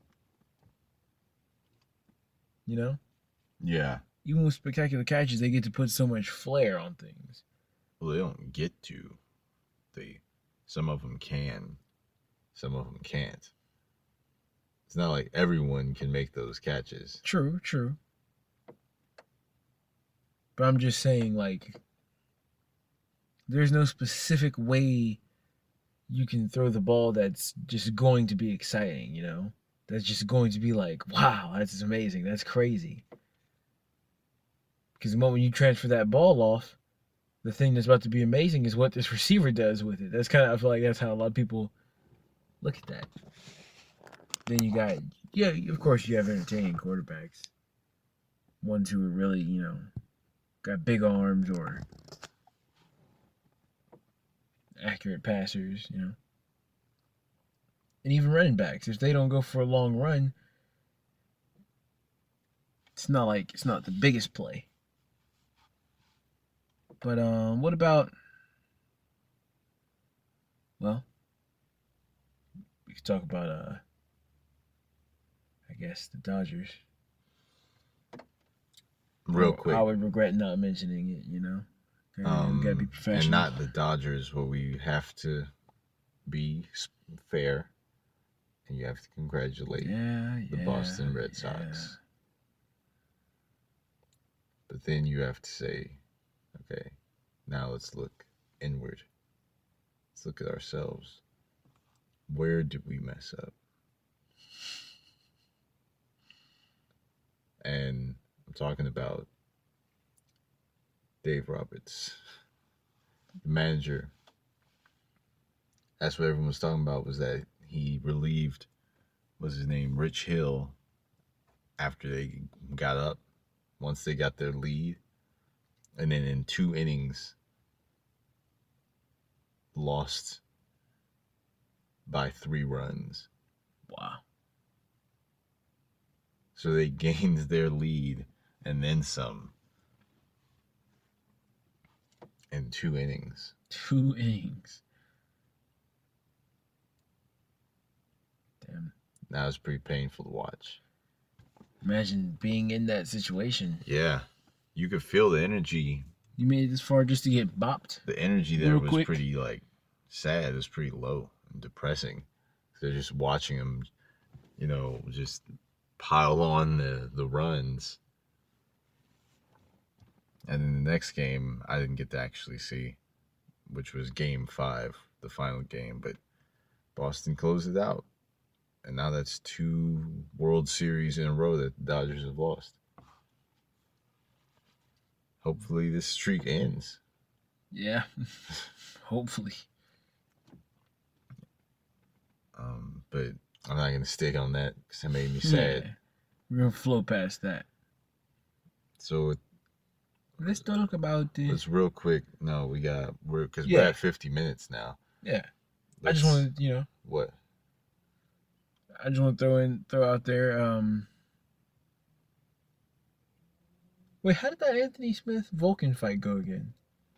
you know? Yeah. Even with spectacular catches, they get to put so much flair on things. Well, they don't get to. They, some of them can, some of them can't. It's not like everyone can make those catches. True, true. But I'm just saying, like, There's no specific way you can throw the ball that's just going to be exciting, you know? That's just going to be like, wow, that's amazing. That's crazy. Because the moment you transfer that ball off, the thing that's about to be amazing is what this receiver does with it. That's kind of, I feel like that's how a lot of people look at that. Then you got, yeah, of course you have entertaining quarterbacks. Ones who are really, you know, got big arms or accurate passers, you know. And even running backs, if they don't go for a long run, it's not like it's not the biggest play. But um, what about? Well, we could talk about uh, I guess the Dodgers. Real quick, I would regret not mentioning it. You know, um, gotta be professional. And not the Dodgers, where we have to be fair, and you have to congratulate yeah, the yeah, Boston Red Sox. Yeah. But then you have to say, okay, now let's look inward. Let's look at ourselves. Where did we mess up? And I'm talking about Dave Roberts, the manager. That's what everyone was talking about, was that he relieved, what's his name, Rich Hill, after they got up, once they got their lead. And then in two innings, lost by three runs. Wow. So they gained their lead and then some in two innings. Two innings. Damn. That was pretty painful to watch. Imagine being in that situation. Yeah. You could feel the energy. You made it this far just to get bopped? The energy there Real was quick. pretty, like, sad. It was pretty low and depressing. They're just watching them, you know, just pile on the, the runs. And then the next game, I didn't get to actually see, which was game five, the final game. But Boston closed it out. And now that's two World Series in a row that the Dodgers have lost. Hopefully this streak ends. Yeah. Hopefully. Um, but I'm not going to stick on that because it made me sad. Yeah. We're going to flow past that. So Let's talk about the... let's real quick. No, we got, we're, because Yeah. we're at fifty minutes now. Yeah. I Let's- just want to, you know, What? I just want to throw in, throw out there, um... Wait, how did that Anthony Smith Vulcan fight go again?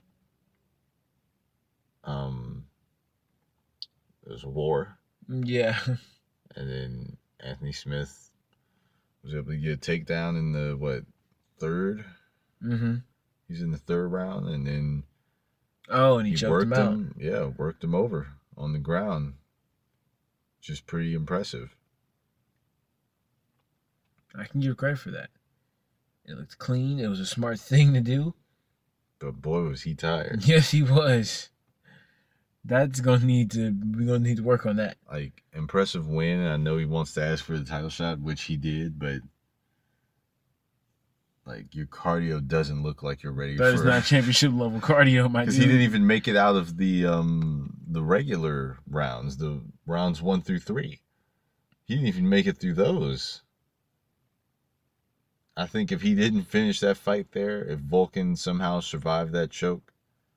Um, there was a war. Yeah. And then Anthony Smith was able to get a takedown in the, what, third? Mm-hmm. He's in the third round, and then Oh, and he, he choked worked him out. him. Yeah, worked him over on the ground. Just pretty impressive. I can give credit for that. It looked clean. It was a smart thing to do. But boy, was he tired. Yes, he was. That's gonna need to. We're gonna need to work on that. Like, impressive win. I know he wants to ask for the title shot, which he did, but like, your cardio doesn't look like you're ready That for is not championship level cardio, my because dude. he didn't even make it out of the um the regular rounds, the rounds one through three. He didn't even make it through those. I think if he didn't finish that fight there, if Vulcan somehow survived that choke,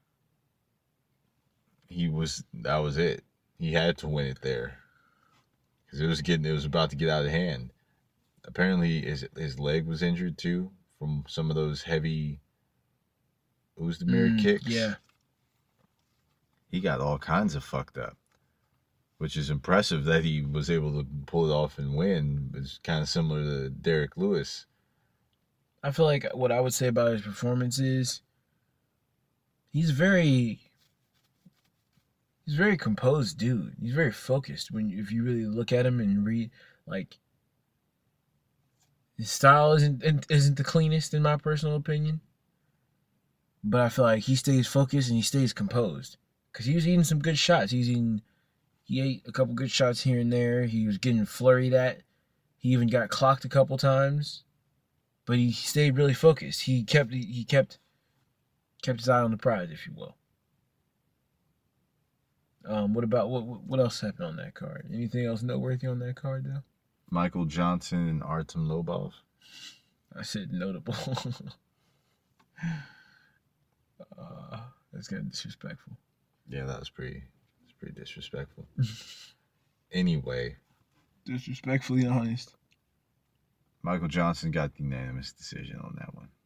he was that was it. He had to win it there because it was getting it was about to get out of hand. Apparently, his his leg was injured too from some of those heavy Ozdemir Mm, kicks. Yeah. He got all kinds of fucked up, which is impressive that he was able to pull it off and win. It's kind of similar to Derek Lewis. I feel like what I would say about his performance is he's very he's a very composed dude. He's very focused when if you really look at him and read like his style isn't isn't the cleanest in my personal opinion. but I feel like he stays focused and he stays composed because he was eating some good shots. He was eating, he ate a couple good shots here and there. He was getting flurried at. He even got clocked a couple times, but he stayed really focused. He kept he kept kept his eye on the prize, if you will. Um, what about what what else happened on that card? Anything else noteworthy on that card though? Michael Johnson and Artem Lobov. I said notable. uh, that's kind of disrespectful. Yeah, that was pretty. That's pretty disrespectful. Anyway, disrespectfully honest. Michael Johnson got the unanimous decision on that one.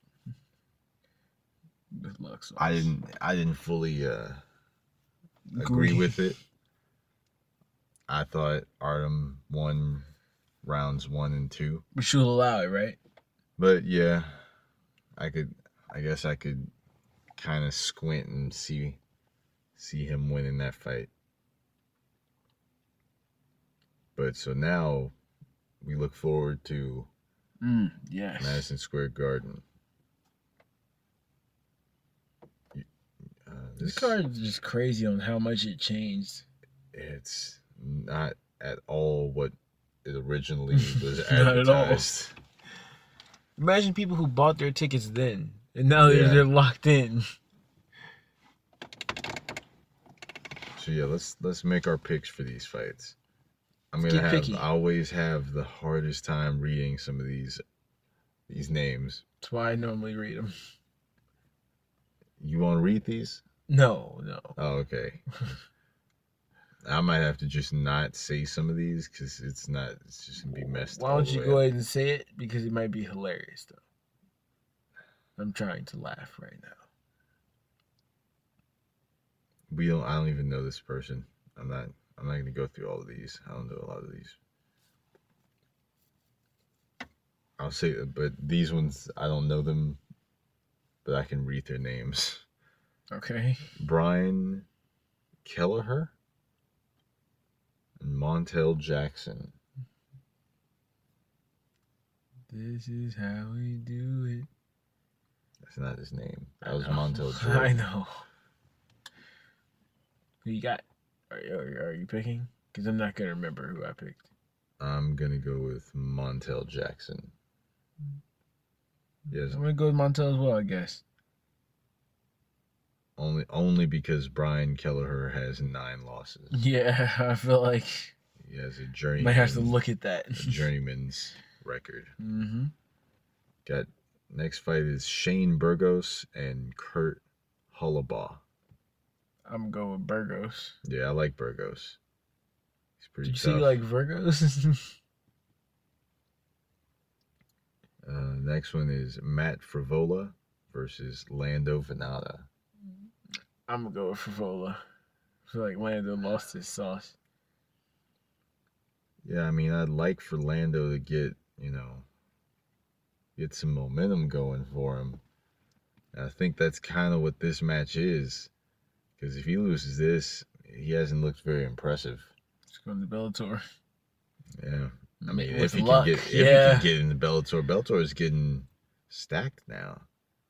Good luck, sauce. I didn't. I didn't fully uh, agree with it. I thought Artem won rounds one and two. But you'll allow it, right? But yeah, I could. I guess I could kind of squint and see see him winning that fight. But so now we look forward to mm, yes. Madison Square Garden. Uh, this, this card is just crazy on how much it changed. It's not at all what it originally was advertised. Not at all. Imagine people who bought their tickets then, and now yeah. they're, they're locked in. So yeah, let's let's make our picks for these fights. I'm let's gonna have picky. I always have the hardest time reading some of these these names. That's why I normally read them. You want to read these? No, no. Oh, okay. I might have to just not say some of these because it's not. It's just gonna be messed. Why don't you go ahead and say it because it might be hilarious though. I'm trying to laugh right now. We don't. I don't even know this person. I'm not. I'm not gonna go through all of these. I don't know a lot of these. I'll say, but these ones I don't know them, but I can read their names. Okay. Brian Kelleher and Montel Jackson. This is how we do it. That's not his name. That was Montel Jordan. I know. Who you got? Are you, are you picking? Because I'm not going to remember who I picked. I'm going to go with Montel Jackson. Yes. I'm going to go with Montel as well, I guess. Only only because Brian Kelleher has nine losses. Yeah, I feel like he has a journeyman. Might have to look at that. A journeyman's record. Mm-hmm. Got next fight is Shane Burgos and Kurt Hollabaugh. I'm going with Burgos. Yeah, I like Burgos. He's pretty Did you tough. see like Virgos? uh, next one is Matt Frivola versus Lando Venata. I'm gonna go with Frivola. I feel like Lando lost his sauce. Yeah, I mean, I'd like for Lando to get, you know, get some momentum going for him. And I think that's kind of what this match is. Because if he loses this, he hasn't looked very impressive. Let's go into Bellator. Yeah. I mean, With if he luck, can get if yeah. he can get into Bellator, Bellator is getting stacked now.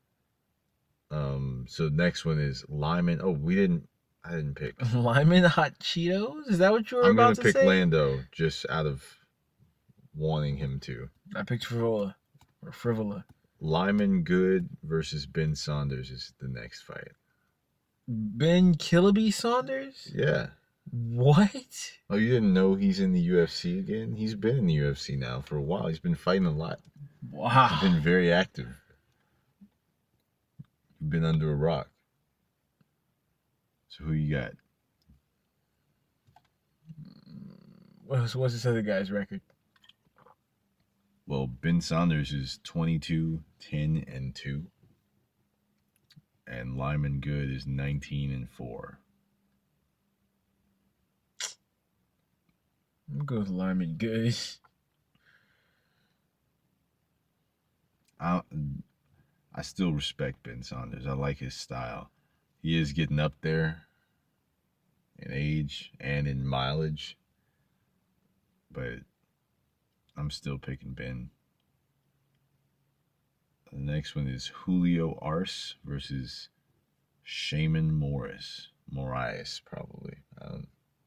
Um. So next one is Lyman. Oh, we didn't. I didn't pick. Lyman Hot Cheetos. Is that what you were I'm about gonna to pick say? Lando just out of wanting him to. I picked Frivola or Frivola. Lyman Good versus Ben Saunders is the next fight. Ben Killaby Saunders? Yeah. What? Oh, you didn't know he's in the U F C again? He's been in the U F C now for a while. He's been fighting a lot. Wow. He's been very active. You've been under a rock. So who you got? What's, what's this other guy's record? Well, Ben Saunders is twenty-two, ten, and two. And Lyman Good is nineteen and four. I'm going with Lyman Good. I I still respect Ben Saunders. I like his style. He is getting up there in age and in mileage. But I'm still picking Ben. The next one is Julio Arce versus Shaman Morris. Moraes, probably. Um,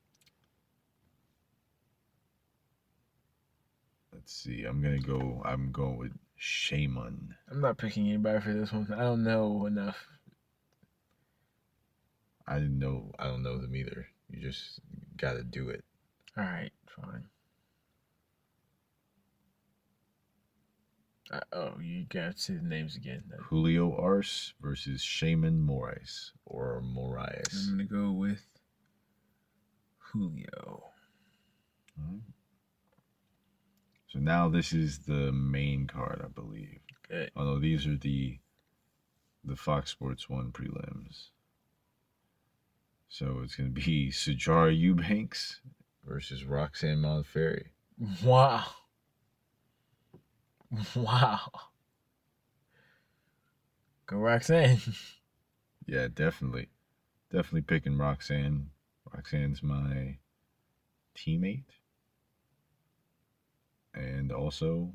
let's see. I'm gonna go. I'm going with Shaman. I'm not picking anybody for this one. I don't know enough. I didn't know. I don't know them either. You just gotta do it. All right, fine. Uh, oh, you got to say the names again. Julio Arce versus Shaman Moraes or Moraes. I'm gonna go with Julio. All right. So now this is the main card, I believe. Okay. Although these are the the Fox Sports One prelims. So it's going to be Sijara Eubanks versus Roxanne Modafferi. Wow. Wow. Go Roxanne. Yeah, definitely. Definitely picking Roxanne. Roxanne's my teammate. And also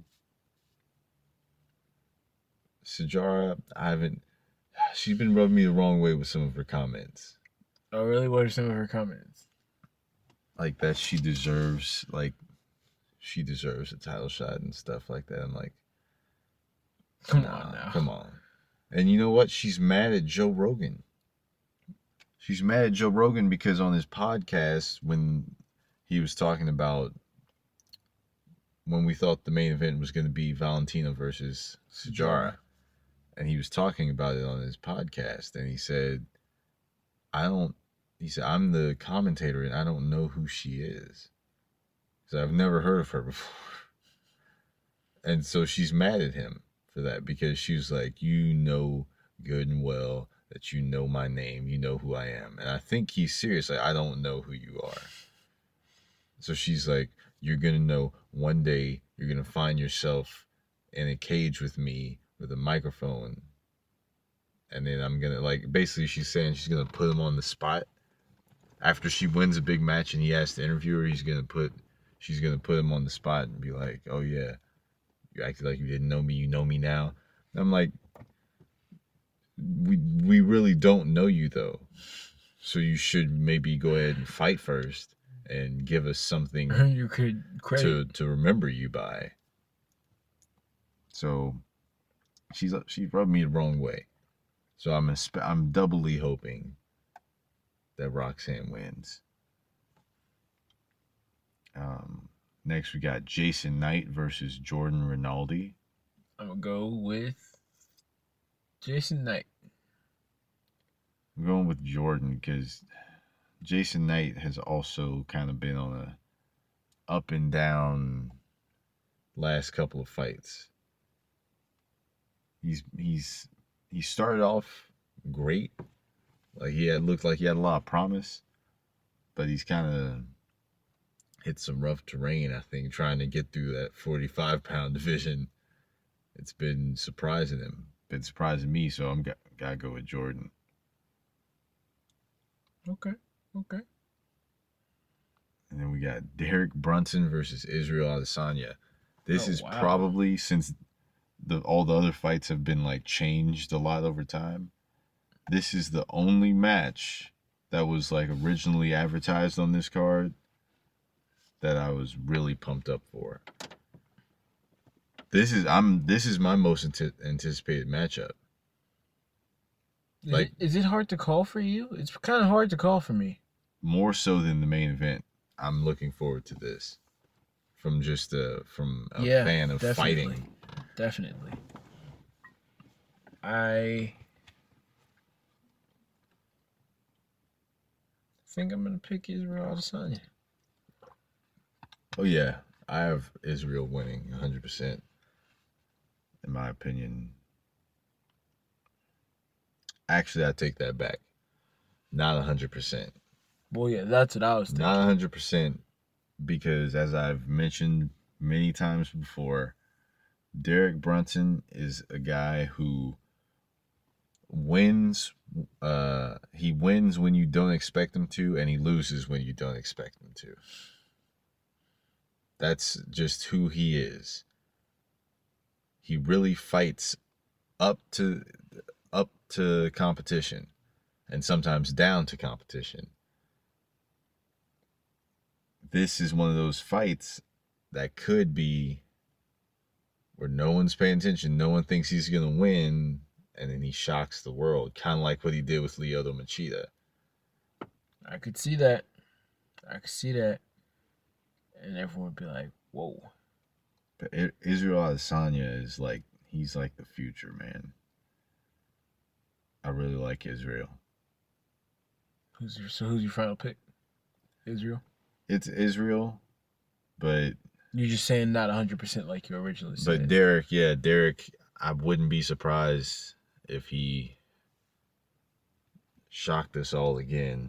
Sijara, I haven't she's been rubbing me the wrong way with some of her comments. Oh, really? What are some of her comments? Like that she deserves, like, she deserves a title shot and stuff like that. I'm like, come nah, on now. Come on. And you know what? She's mad at Joe Rogan. She's mad at Joe Rogan because on his podcast, when he was talking about when we thought the main event was going to be Valentina versus Sijara, and he was talking about it on his podcast, and he said, I don't, he said, I'm the commentator and I don't know who she is. So I've never heard of her before. And so she's mad at him for that because she was like, you know good and well that you know my name, you know who I am. And I think he's serious. Like, I don't know who you are. So she's like, you're going to know one day you're going to find yourself in a cage with me with a microphone. And then I'm going to, like, basically she's saying she's going to put him on the spot. After she wins a big match and he has to interview her, he's going to put, she's going to put him on the spot and be like, oh yeah, you acted like you didn't know me, you know me now. And I'm like, we we really don't know you though. So you should maybe go ahead and fight first and give us something you could credit. to to remember you by. So she's she rubbed me the wrong way. So I'm I'm doubly hoping that Roxanne wins. Um, next we got Jason Knight versus Jordan Rinaldi. I'm gonna go with Jason Knight. I'm going with Jordan because Jason Knight has also kind of been on a up and down last couple of fights. He's he's he started off great, like he had looked like he had a lot of promise, but he's kind of hit some rough terrain. I think trying to get through that forty-five pound division, it's been surprising him, been surprising me. So I'm got gotta go with Jordan. Okay, okay. And then we got Derek Brunson versus Israel Adesanya. This oh, is wow. probably, since the all the other fights have been like changed a lot over time, this is the only match that was like originally advertised on this card that I was really pumped up for. This is I'm this is my most ante- anticipated matchup. Is, like, it, is it hard to call for you? It's kind of hard to call for me. More so than the main event. I'm looking forward to this. From just a from a yeah, fan of definitely. fighting. Definitely. I think I'm gonna pick Israel Adesanya. Oh yeah, I have Israel winning one hundred percent. In my opinion. Actually, I take that back. Not one hundred percent. Well, yeah, that's what I was thinking. Not one hundred percent because, as I've mentioned many times before, Derek Brunson is a guy who wins. Uh, he wins when you don't expect him to, and he loses when you don't expect him to. That's just who he is. He really fights up to up to competition and sometimes down to competition. This is one of those fights that could be where no one's paying attention, no one thinks he's going to win, and then he shocks the world, kind of like what he did with Lyoto Machida. I could see that. I could see that. And everyone would be like, whoa. But Israel Adesanya is like, he's like the future, man. I really like Israel. Who's your, so who's your final pick? Israel? It's Israel, but... You're just saying not one hundred percent like you originally said. But Derek, yeah, Derek, I wouldn't be surprised if he shocked us all again.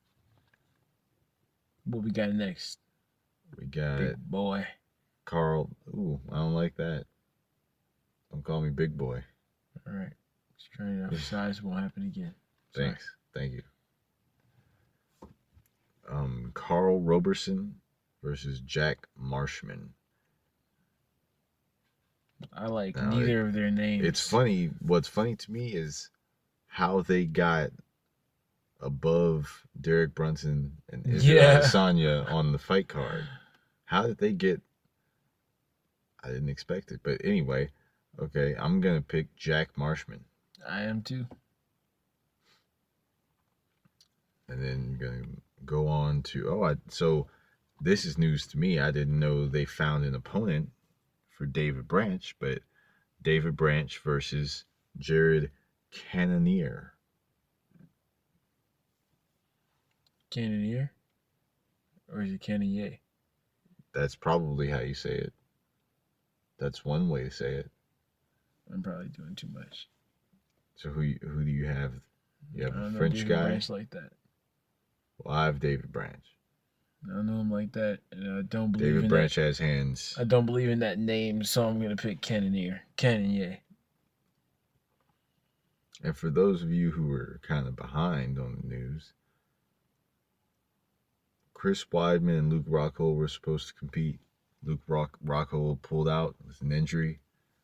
What we got next? We got Big boy. Carl. Ooh, I don't like that. Don't call me big boy. All right. Just trying to emphasize won't happen again. Sorry. Thanks. Thank you. Um, Carl Roberson versus Jack Marshman. I like Now, neither it, of their names. It's funny. What's funny to me is how they got above Derek Brunson and Israel Yeah. Adesanya on the fight card. How did they get? I didn't expect it, but anyway, okay, I'm gonna pick Jack Marshman. I am too. And then gonna go on to oh, I, so this is news to me. I didn't know they found an opponent for David Branch, but David Branch versus Jared Cannonier. Cannonier? Or is it Cannonier? That's probably how you say it. That's one way to say it. I'm probably doing too much. So who who do you have? You have I a don't know French David guy? Branch like that. Well, I have David Branch. I don't know him like that, and I don't believe David in Branch that. has hands. I don't believe in that name, so I'm gonna pick Cannonier. Cannonier. And for those of you who are kind of behind on the news, Chris Weidman and Luke Rockhold were supposed to compete. Luke Rock Rockhold pulled out with an injury.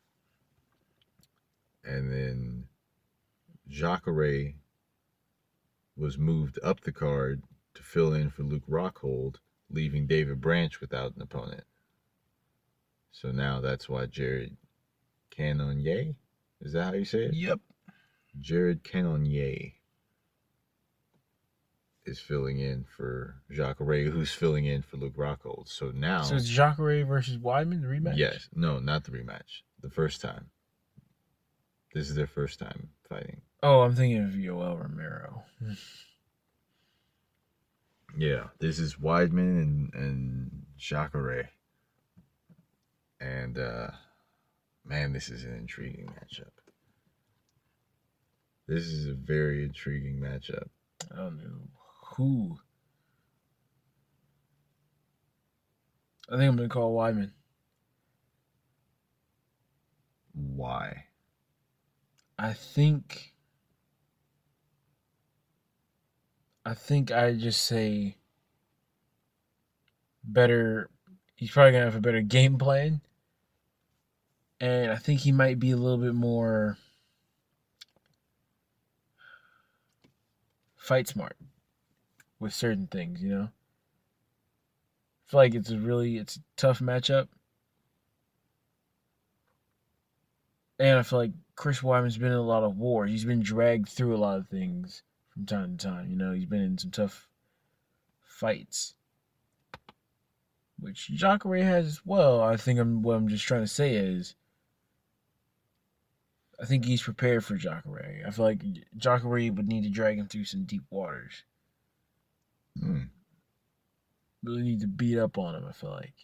And then Jacare was moved up the card to fill in for Luke Rockhold, leaving David Branch without an opponent. So now that's why Jared Cannonier, is that how you say it? Yep. Jared Cannonier is filling in for Jacare, who's filling in for Luke Rockhold. So now... So it's Jacare versus Weidman, the rematch? Yes. No, not the rematch. The first time. This is their first time fighting. Oh, I'm thinking of Yoel Romero. Yeah, this is Weidman and, and Jacare. And, uh, man, this is an intriguing matchup. This is a very intriguing matchup. I don't know who. I think I'm going to call Weidman. Why? I think... I think I just say better. He's probably gonna have a better game plan, and I think he might be a little bit more fight smart with certain things. You know, I feel like it's a really it's a tough matchup, and I feel like Chris Weidman's been in a lot of wars. He's been dragged through a lot of things from time to time. You know, he's been in some tough fights, which Jacare has as well. I think I'm, what I'm just trying to say is I think he's prepared for Jacare. I feel like Jacare would need to drag him through some deep waters. Hmm. Really need to beat up on him, I feel like.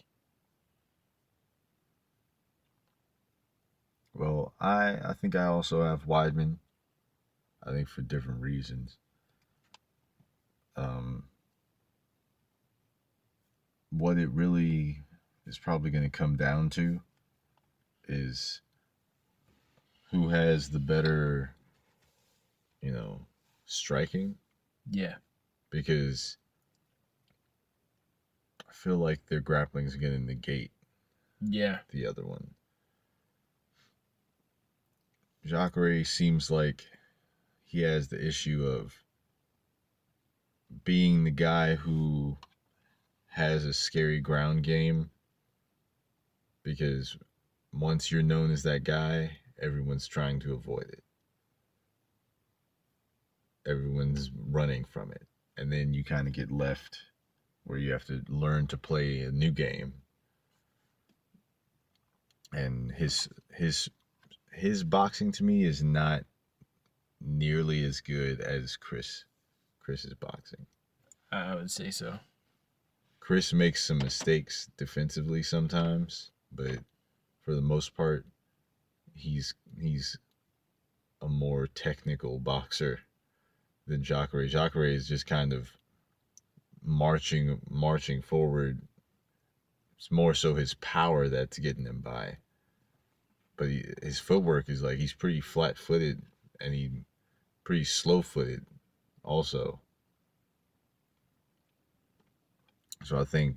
Well, I, I think I also have Weidman. I think for different reasons. Um, what it really is probably going to come down to is who has the better, you know, striking. Yeah. Because I feel like their grappling is going to negate Yeah. the other one. Jacare seems like he has the issue of being the guy who has a scary ground game, because once you're known as that guy, everyone's trying to avoid it. Everyone's running from it. And then you kind of get left where you have to learn to play a new game. And his his his boxing to me is not nearly as good as Chris Chris's boxing. I would say so. Chris makes some mistakes defensively sometimes, but for the most part, he's he's a more technical boxer than Jacare. Jacare is just kind of marching marching forward. It's more so his power that's getting him by. But he, his footwork is like he's pretty flat-footed and he pretty slow-footed also. So I think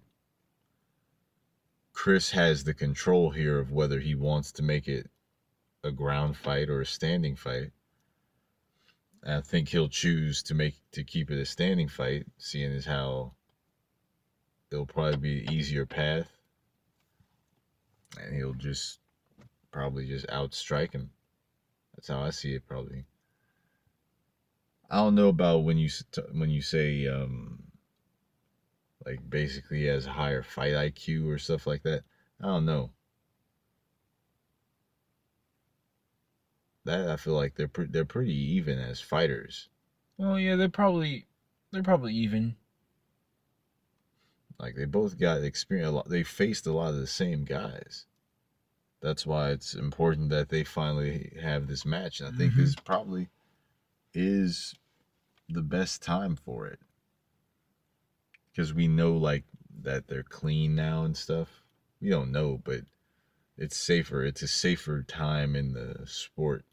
Chris has the control here of whether he wants to make it a ground fight or a standing fight. And I think he'll choose to make to keep it a standing fight, seeing as how it'll probably be an easier path. And he'll just probably just outstrike him. That's how I see it probably. I don't know about when you when you say um, like basically he has a higher fight I Q or stuff like that. I don't know. That I feel like they're pre- they're pretty even as fighters. Well, yeah, they're probably they're probably even. Like they both got experience. A lot, they faced a lot of the same guys. That's why it's important that they finally have this match. And I think mm-hmm. this probably is the best time for it, because we know like that they're clean now and stuff. We don't know, but it's safer. It's a safer time in the sport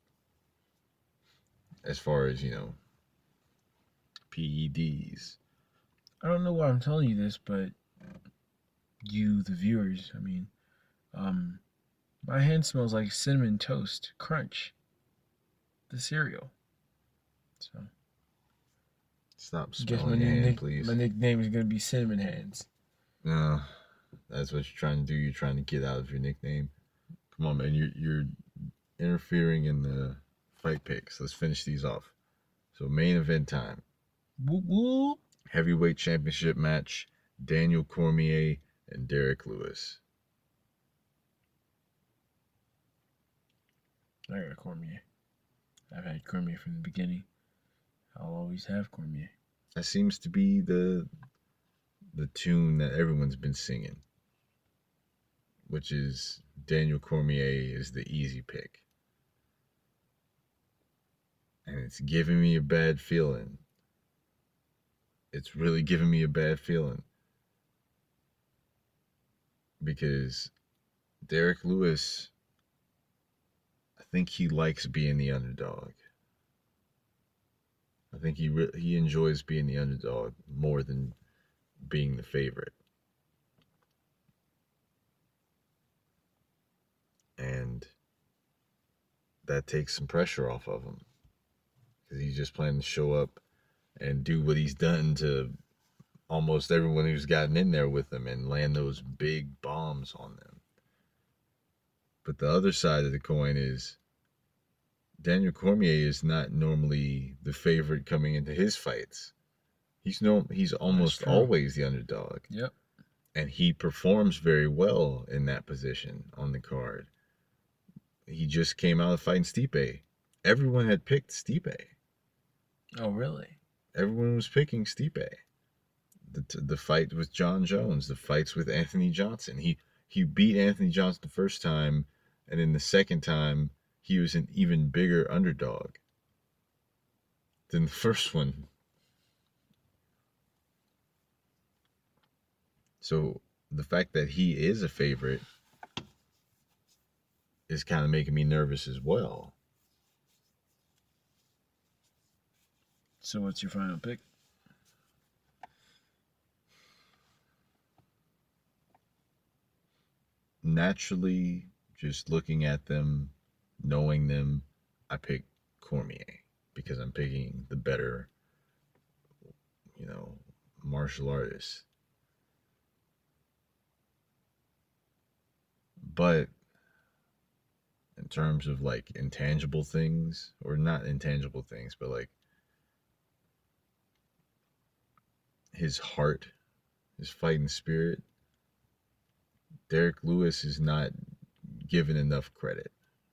as far as, you know, P E Ds. I don't know why I'm telling you this, but you, the viewers, I mean, um, my hand smells like Cinnamon Toast Crunch, the cereal. So stop smelling your hand, nick- please. My nickname is gonna be Cinnamon Hands. No, that's what you're trying to do. You're trying to get out of your nickname. Come on, man. You're you're interfering in the fight picks. Let's finish these off. So main event time. Woo woo. Heavyweight championship match. Daniel Cormier and Derek Lewis. I got Cormier. I've had Cormier from the beginning. I'll always have Cormier. That seems to be the the tune that everyone's been singing, which is Daniel Cormier is the easy pick. And it's giving me a bad feeling. It's really giving me a bad feeling. Because Derek Lewis, I think he likes being the underdog. I think he re- he enjoys being the underdog more than being the favorite. And that takes some pressure off of him, because he's just planning to show up and do what he's done to almost everyone who's gotten in there with him and land those big bombs on them. But the other side of the coin is Daniel Cormier is not normally the favorite coming into his fights. He's no, he's almost always the underdog. Yep. And he performs very well in that position on the card. He just came out of fighting Stipe. Everyone had picked Stipe. Oh, really? Everyone was picking Stipe. The the fight with John Jones, the fights with Anthony Johnson. He he beat Anthony Johnson the first time, and in the second time, he was an even bigger underdog than the first one. So the fact that he is a favorite is kind of making me nervous as well. So what's your final pick? Naturally, just looking at them, knowing them, I pick Cormier because I'm picking the better, you know, martial artist. But in terms of like intangible things, or not intangible things, but like his heart, his fighting spirit, Derek Lewis is not given enough credit.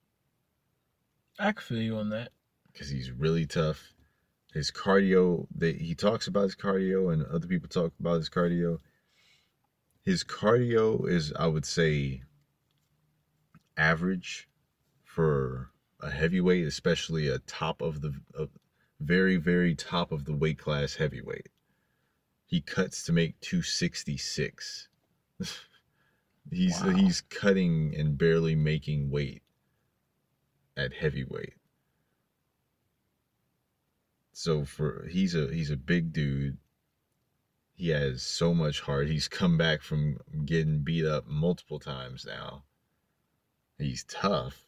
I can feel you on that. Because he's really tough. His cardio, they, he talks about his cardio, and other people talk about his cardio. His cardio is, I would say, average for a heavyweight, especially a top of the, a very, very top of the weight class heavyweight. He cuts to make two sixty-six. he's wow. He's cutting and barely making weight at heavyweight. So for he's a he's a big dude. He has so much heart. He's come back from getting beat up multiple times now. He's tough.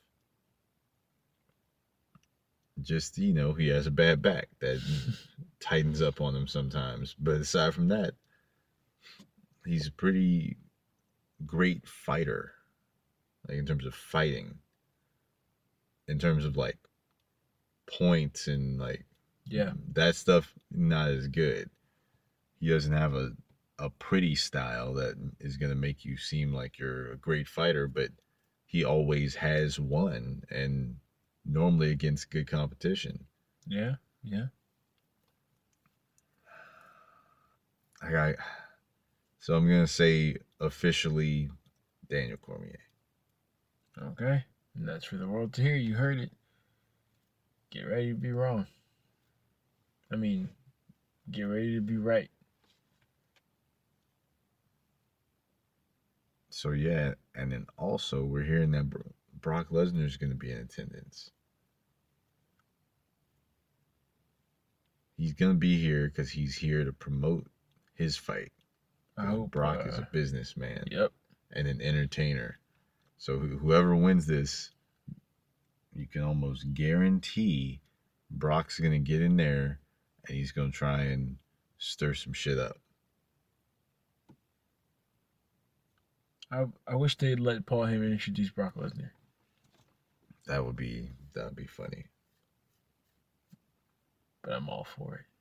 Just, you know, he has a bad back that tightens up on him sometimes. But aside from that, he's a pretty great fighter. Like in terms of fighting. In terms of like points and like yeah, that stuff, not as good. He doesn't have a, a pretty style that is going to make you seem like you're a great fighter, but he always has won, and normally against good competition. Yeah, yeah. I got, so I'm going to say officially Daniel Cormier. Okay. And that's for the world to hear. You heard it. Get ready to be wrong. I mean, get ready to be right. So, yeah, and then also we're hearing that Brock Lesnar is going to be in attendance. He's going to be here because he's here to promote his fight. I hope Brock uh, is a businessman. Yep. And an entertainer. So whoever wins this, you can almost guarantee Brock's going to get in there and he's going to try and stir some shit up. I I wish they'd let Paul Heyman introduce Brock Lesnar. That would be that would be funny. But I'm all for it.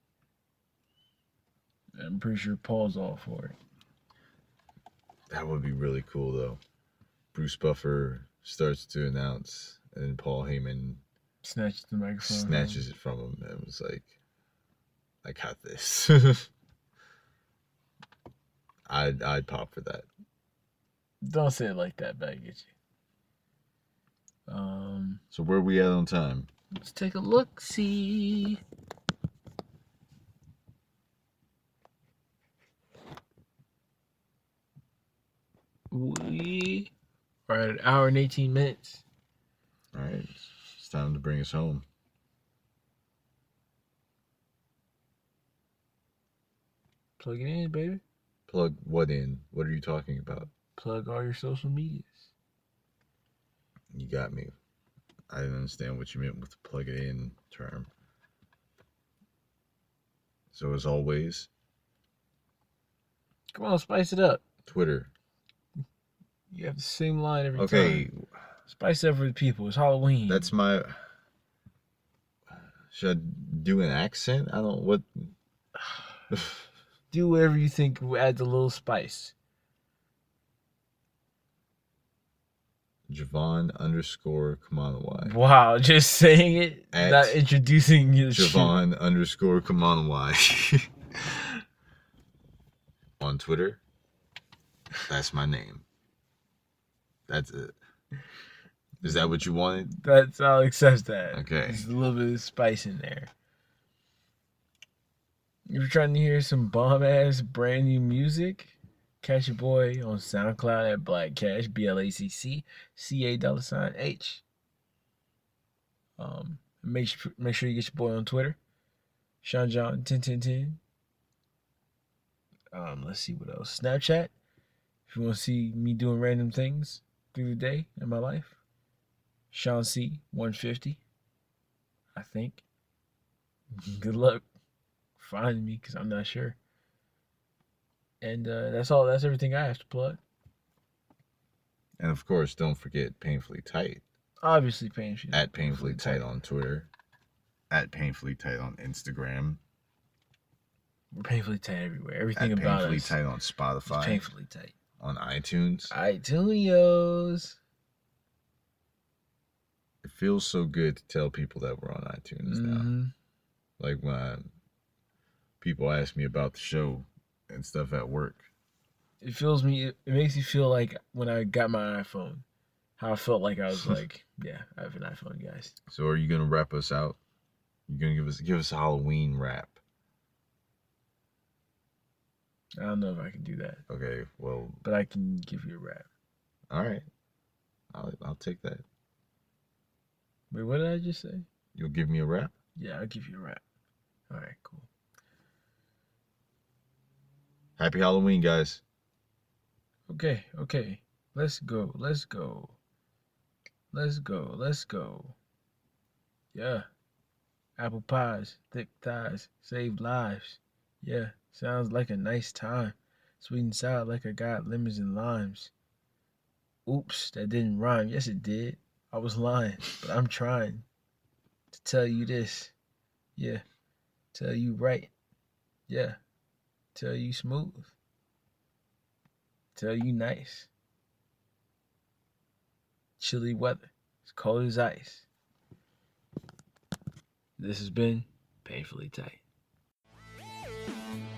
I'm pretty sure Paul's all for it. That would be really cool, though. Bruce Buffer starts to announce, and then Paul Heyman snatches the microphone, snatches it from him, and was like, "I got this." I'd I'd pop for that. Don't say it like that, back at you. Um. So where are we at on time? Let's take a look. See. We are at an hour and eighteen minutes. All right, it's time to bring us home. Plug it in, baby. Plug what in? What are you talking about? Plug all your social medias. You got me. I didn't understand what you meant with the plug it in term. So as always, come on, spice it up. Twitter. You have the same line every okay. time. Okay. Spice it up for the people. It's Halloween. That's my... Should I do an accent? I don't... What... Do whatever you think adds a little spice. Javon underscore Kamanawai. Wow, just saying it, At not introducing you. Javon underscore Kamanawai. On Twitter. That's my name. That's it. Is that what you wanted? That's, I'll accept that. Okay. There's a little bit of spice in there. If you're trying to hear some bomb ass brand new music, catch your boy on SoundCloud at Black Cash, B L A C C C A dollar sign H. Um, make sure make sure you get your boy on Twitter, Sean John ten ten ten. Um, let's see what else. Snapchat. If you want to see me doing random things through the day in my life, Sean C. one fifty. I think. Good luck finding me because I'm not sure. And uh, that's all. That's everything I have to plug. And of course, don't forget Painfully Tight. Obviously, painfully. At Painfully Tight on Twitter. At Painfully Tight on Instagram. We're painfully tight everywhere. Everything At about Painfully us. Tight on Spotify. Is painfully tight. On iTunes. iTunes. It feels so good to tell people that we're on iTunes Mm-hmm. now. Like when I, people ask me about the show and stuff at work. It feels me. It, it makes me feel like when I got my iPhone, how I felt like I was like, yeah, I have an iPhone, guys. So are you gonna wrap us out? You gonna give us give us a Halloween wrap? I don't know if I can do that. Okay, well, but I can give you a rap. All right, I'll I'll take that. Wait, what did I just say? You'll give me a rap? Yeah, I'll give you a rap. All right, cool. Happy Halloween, guys. Okay, okay. Let's go. Let's go. Let's go. Let's go. Yeah. Apple pies, thick thighs, save lives. Yeah, sounds like a nice time. Sweet and sour like I got lemons and limes. Oops, that didn't rhyme. Yes, it did. I was lying, but I'm trying to tell you this. Yeah, tell you right. Yeah, tell you smooth. Tell you nice. Chilly weather. It's cold as ice. This has been Painfully Tight.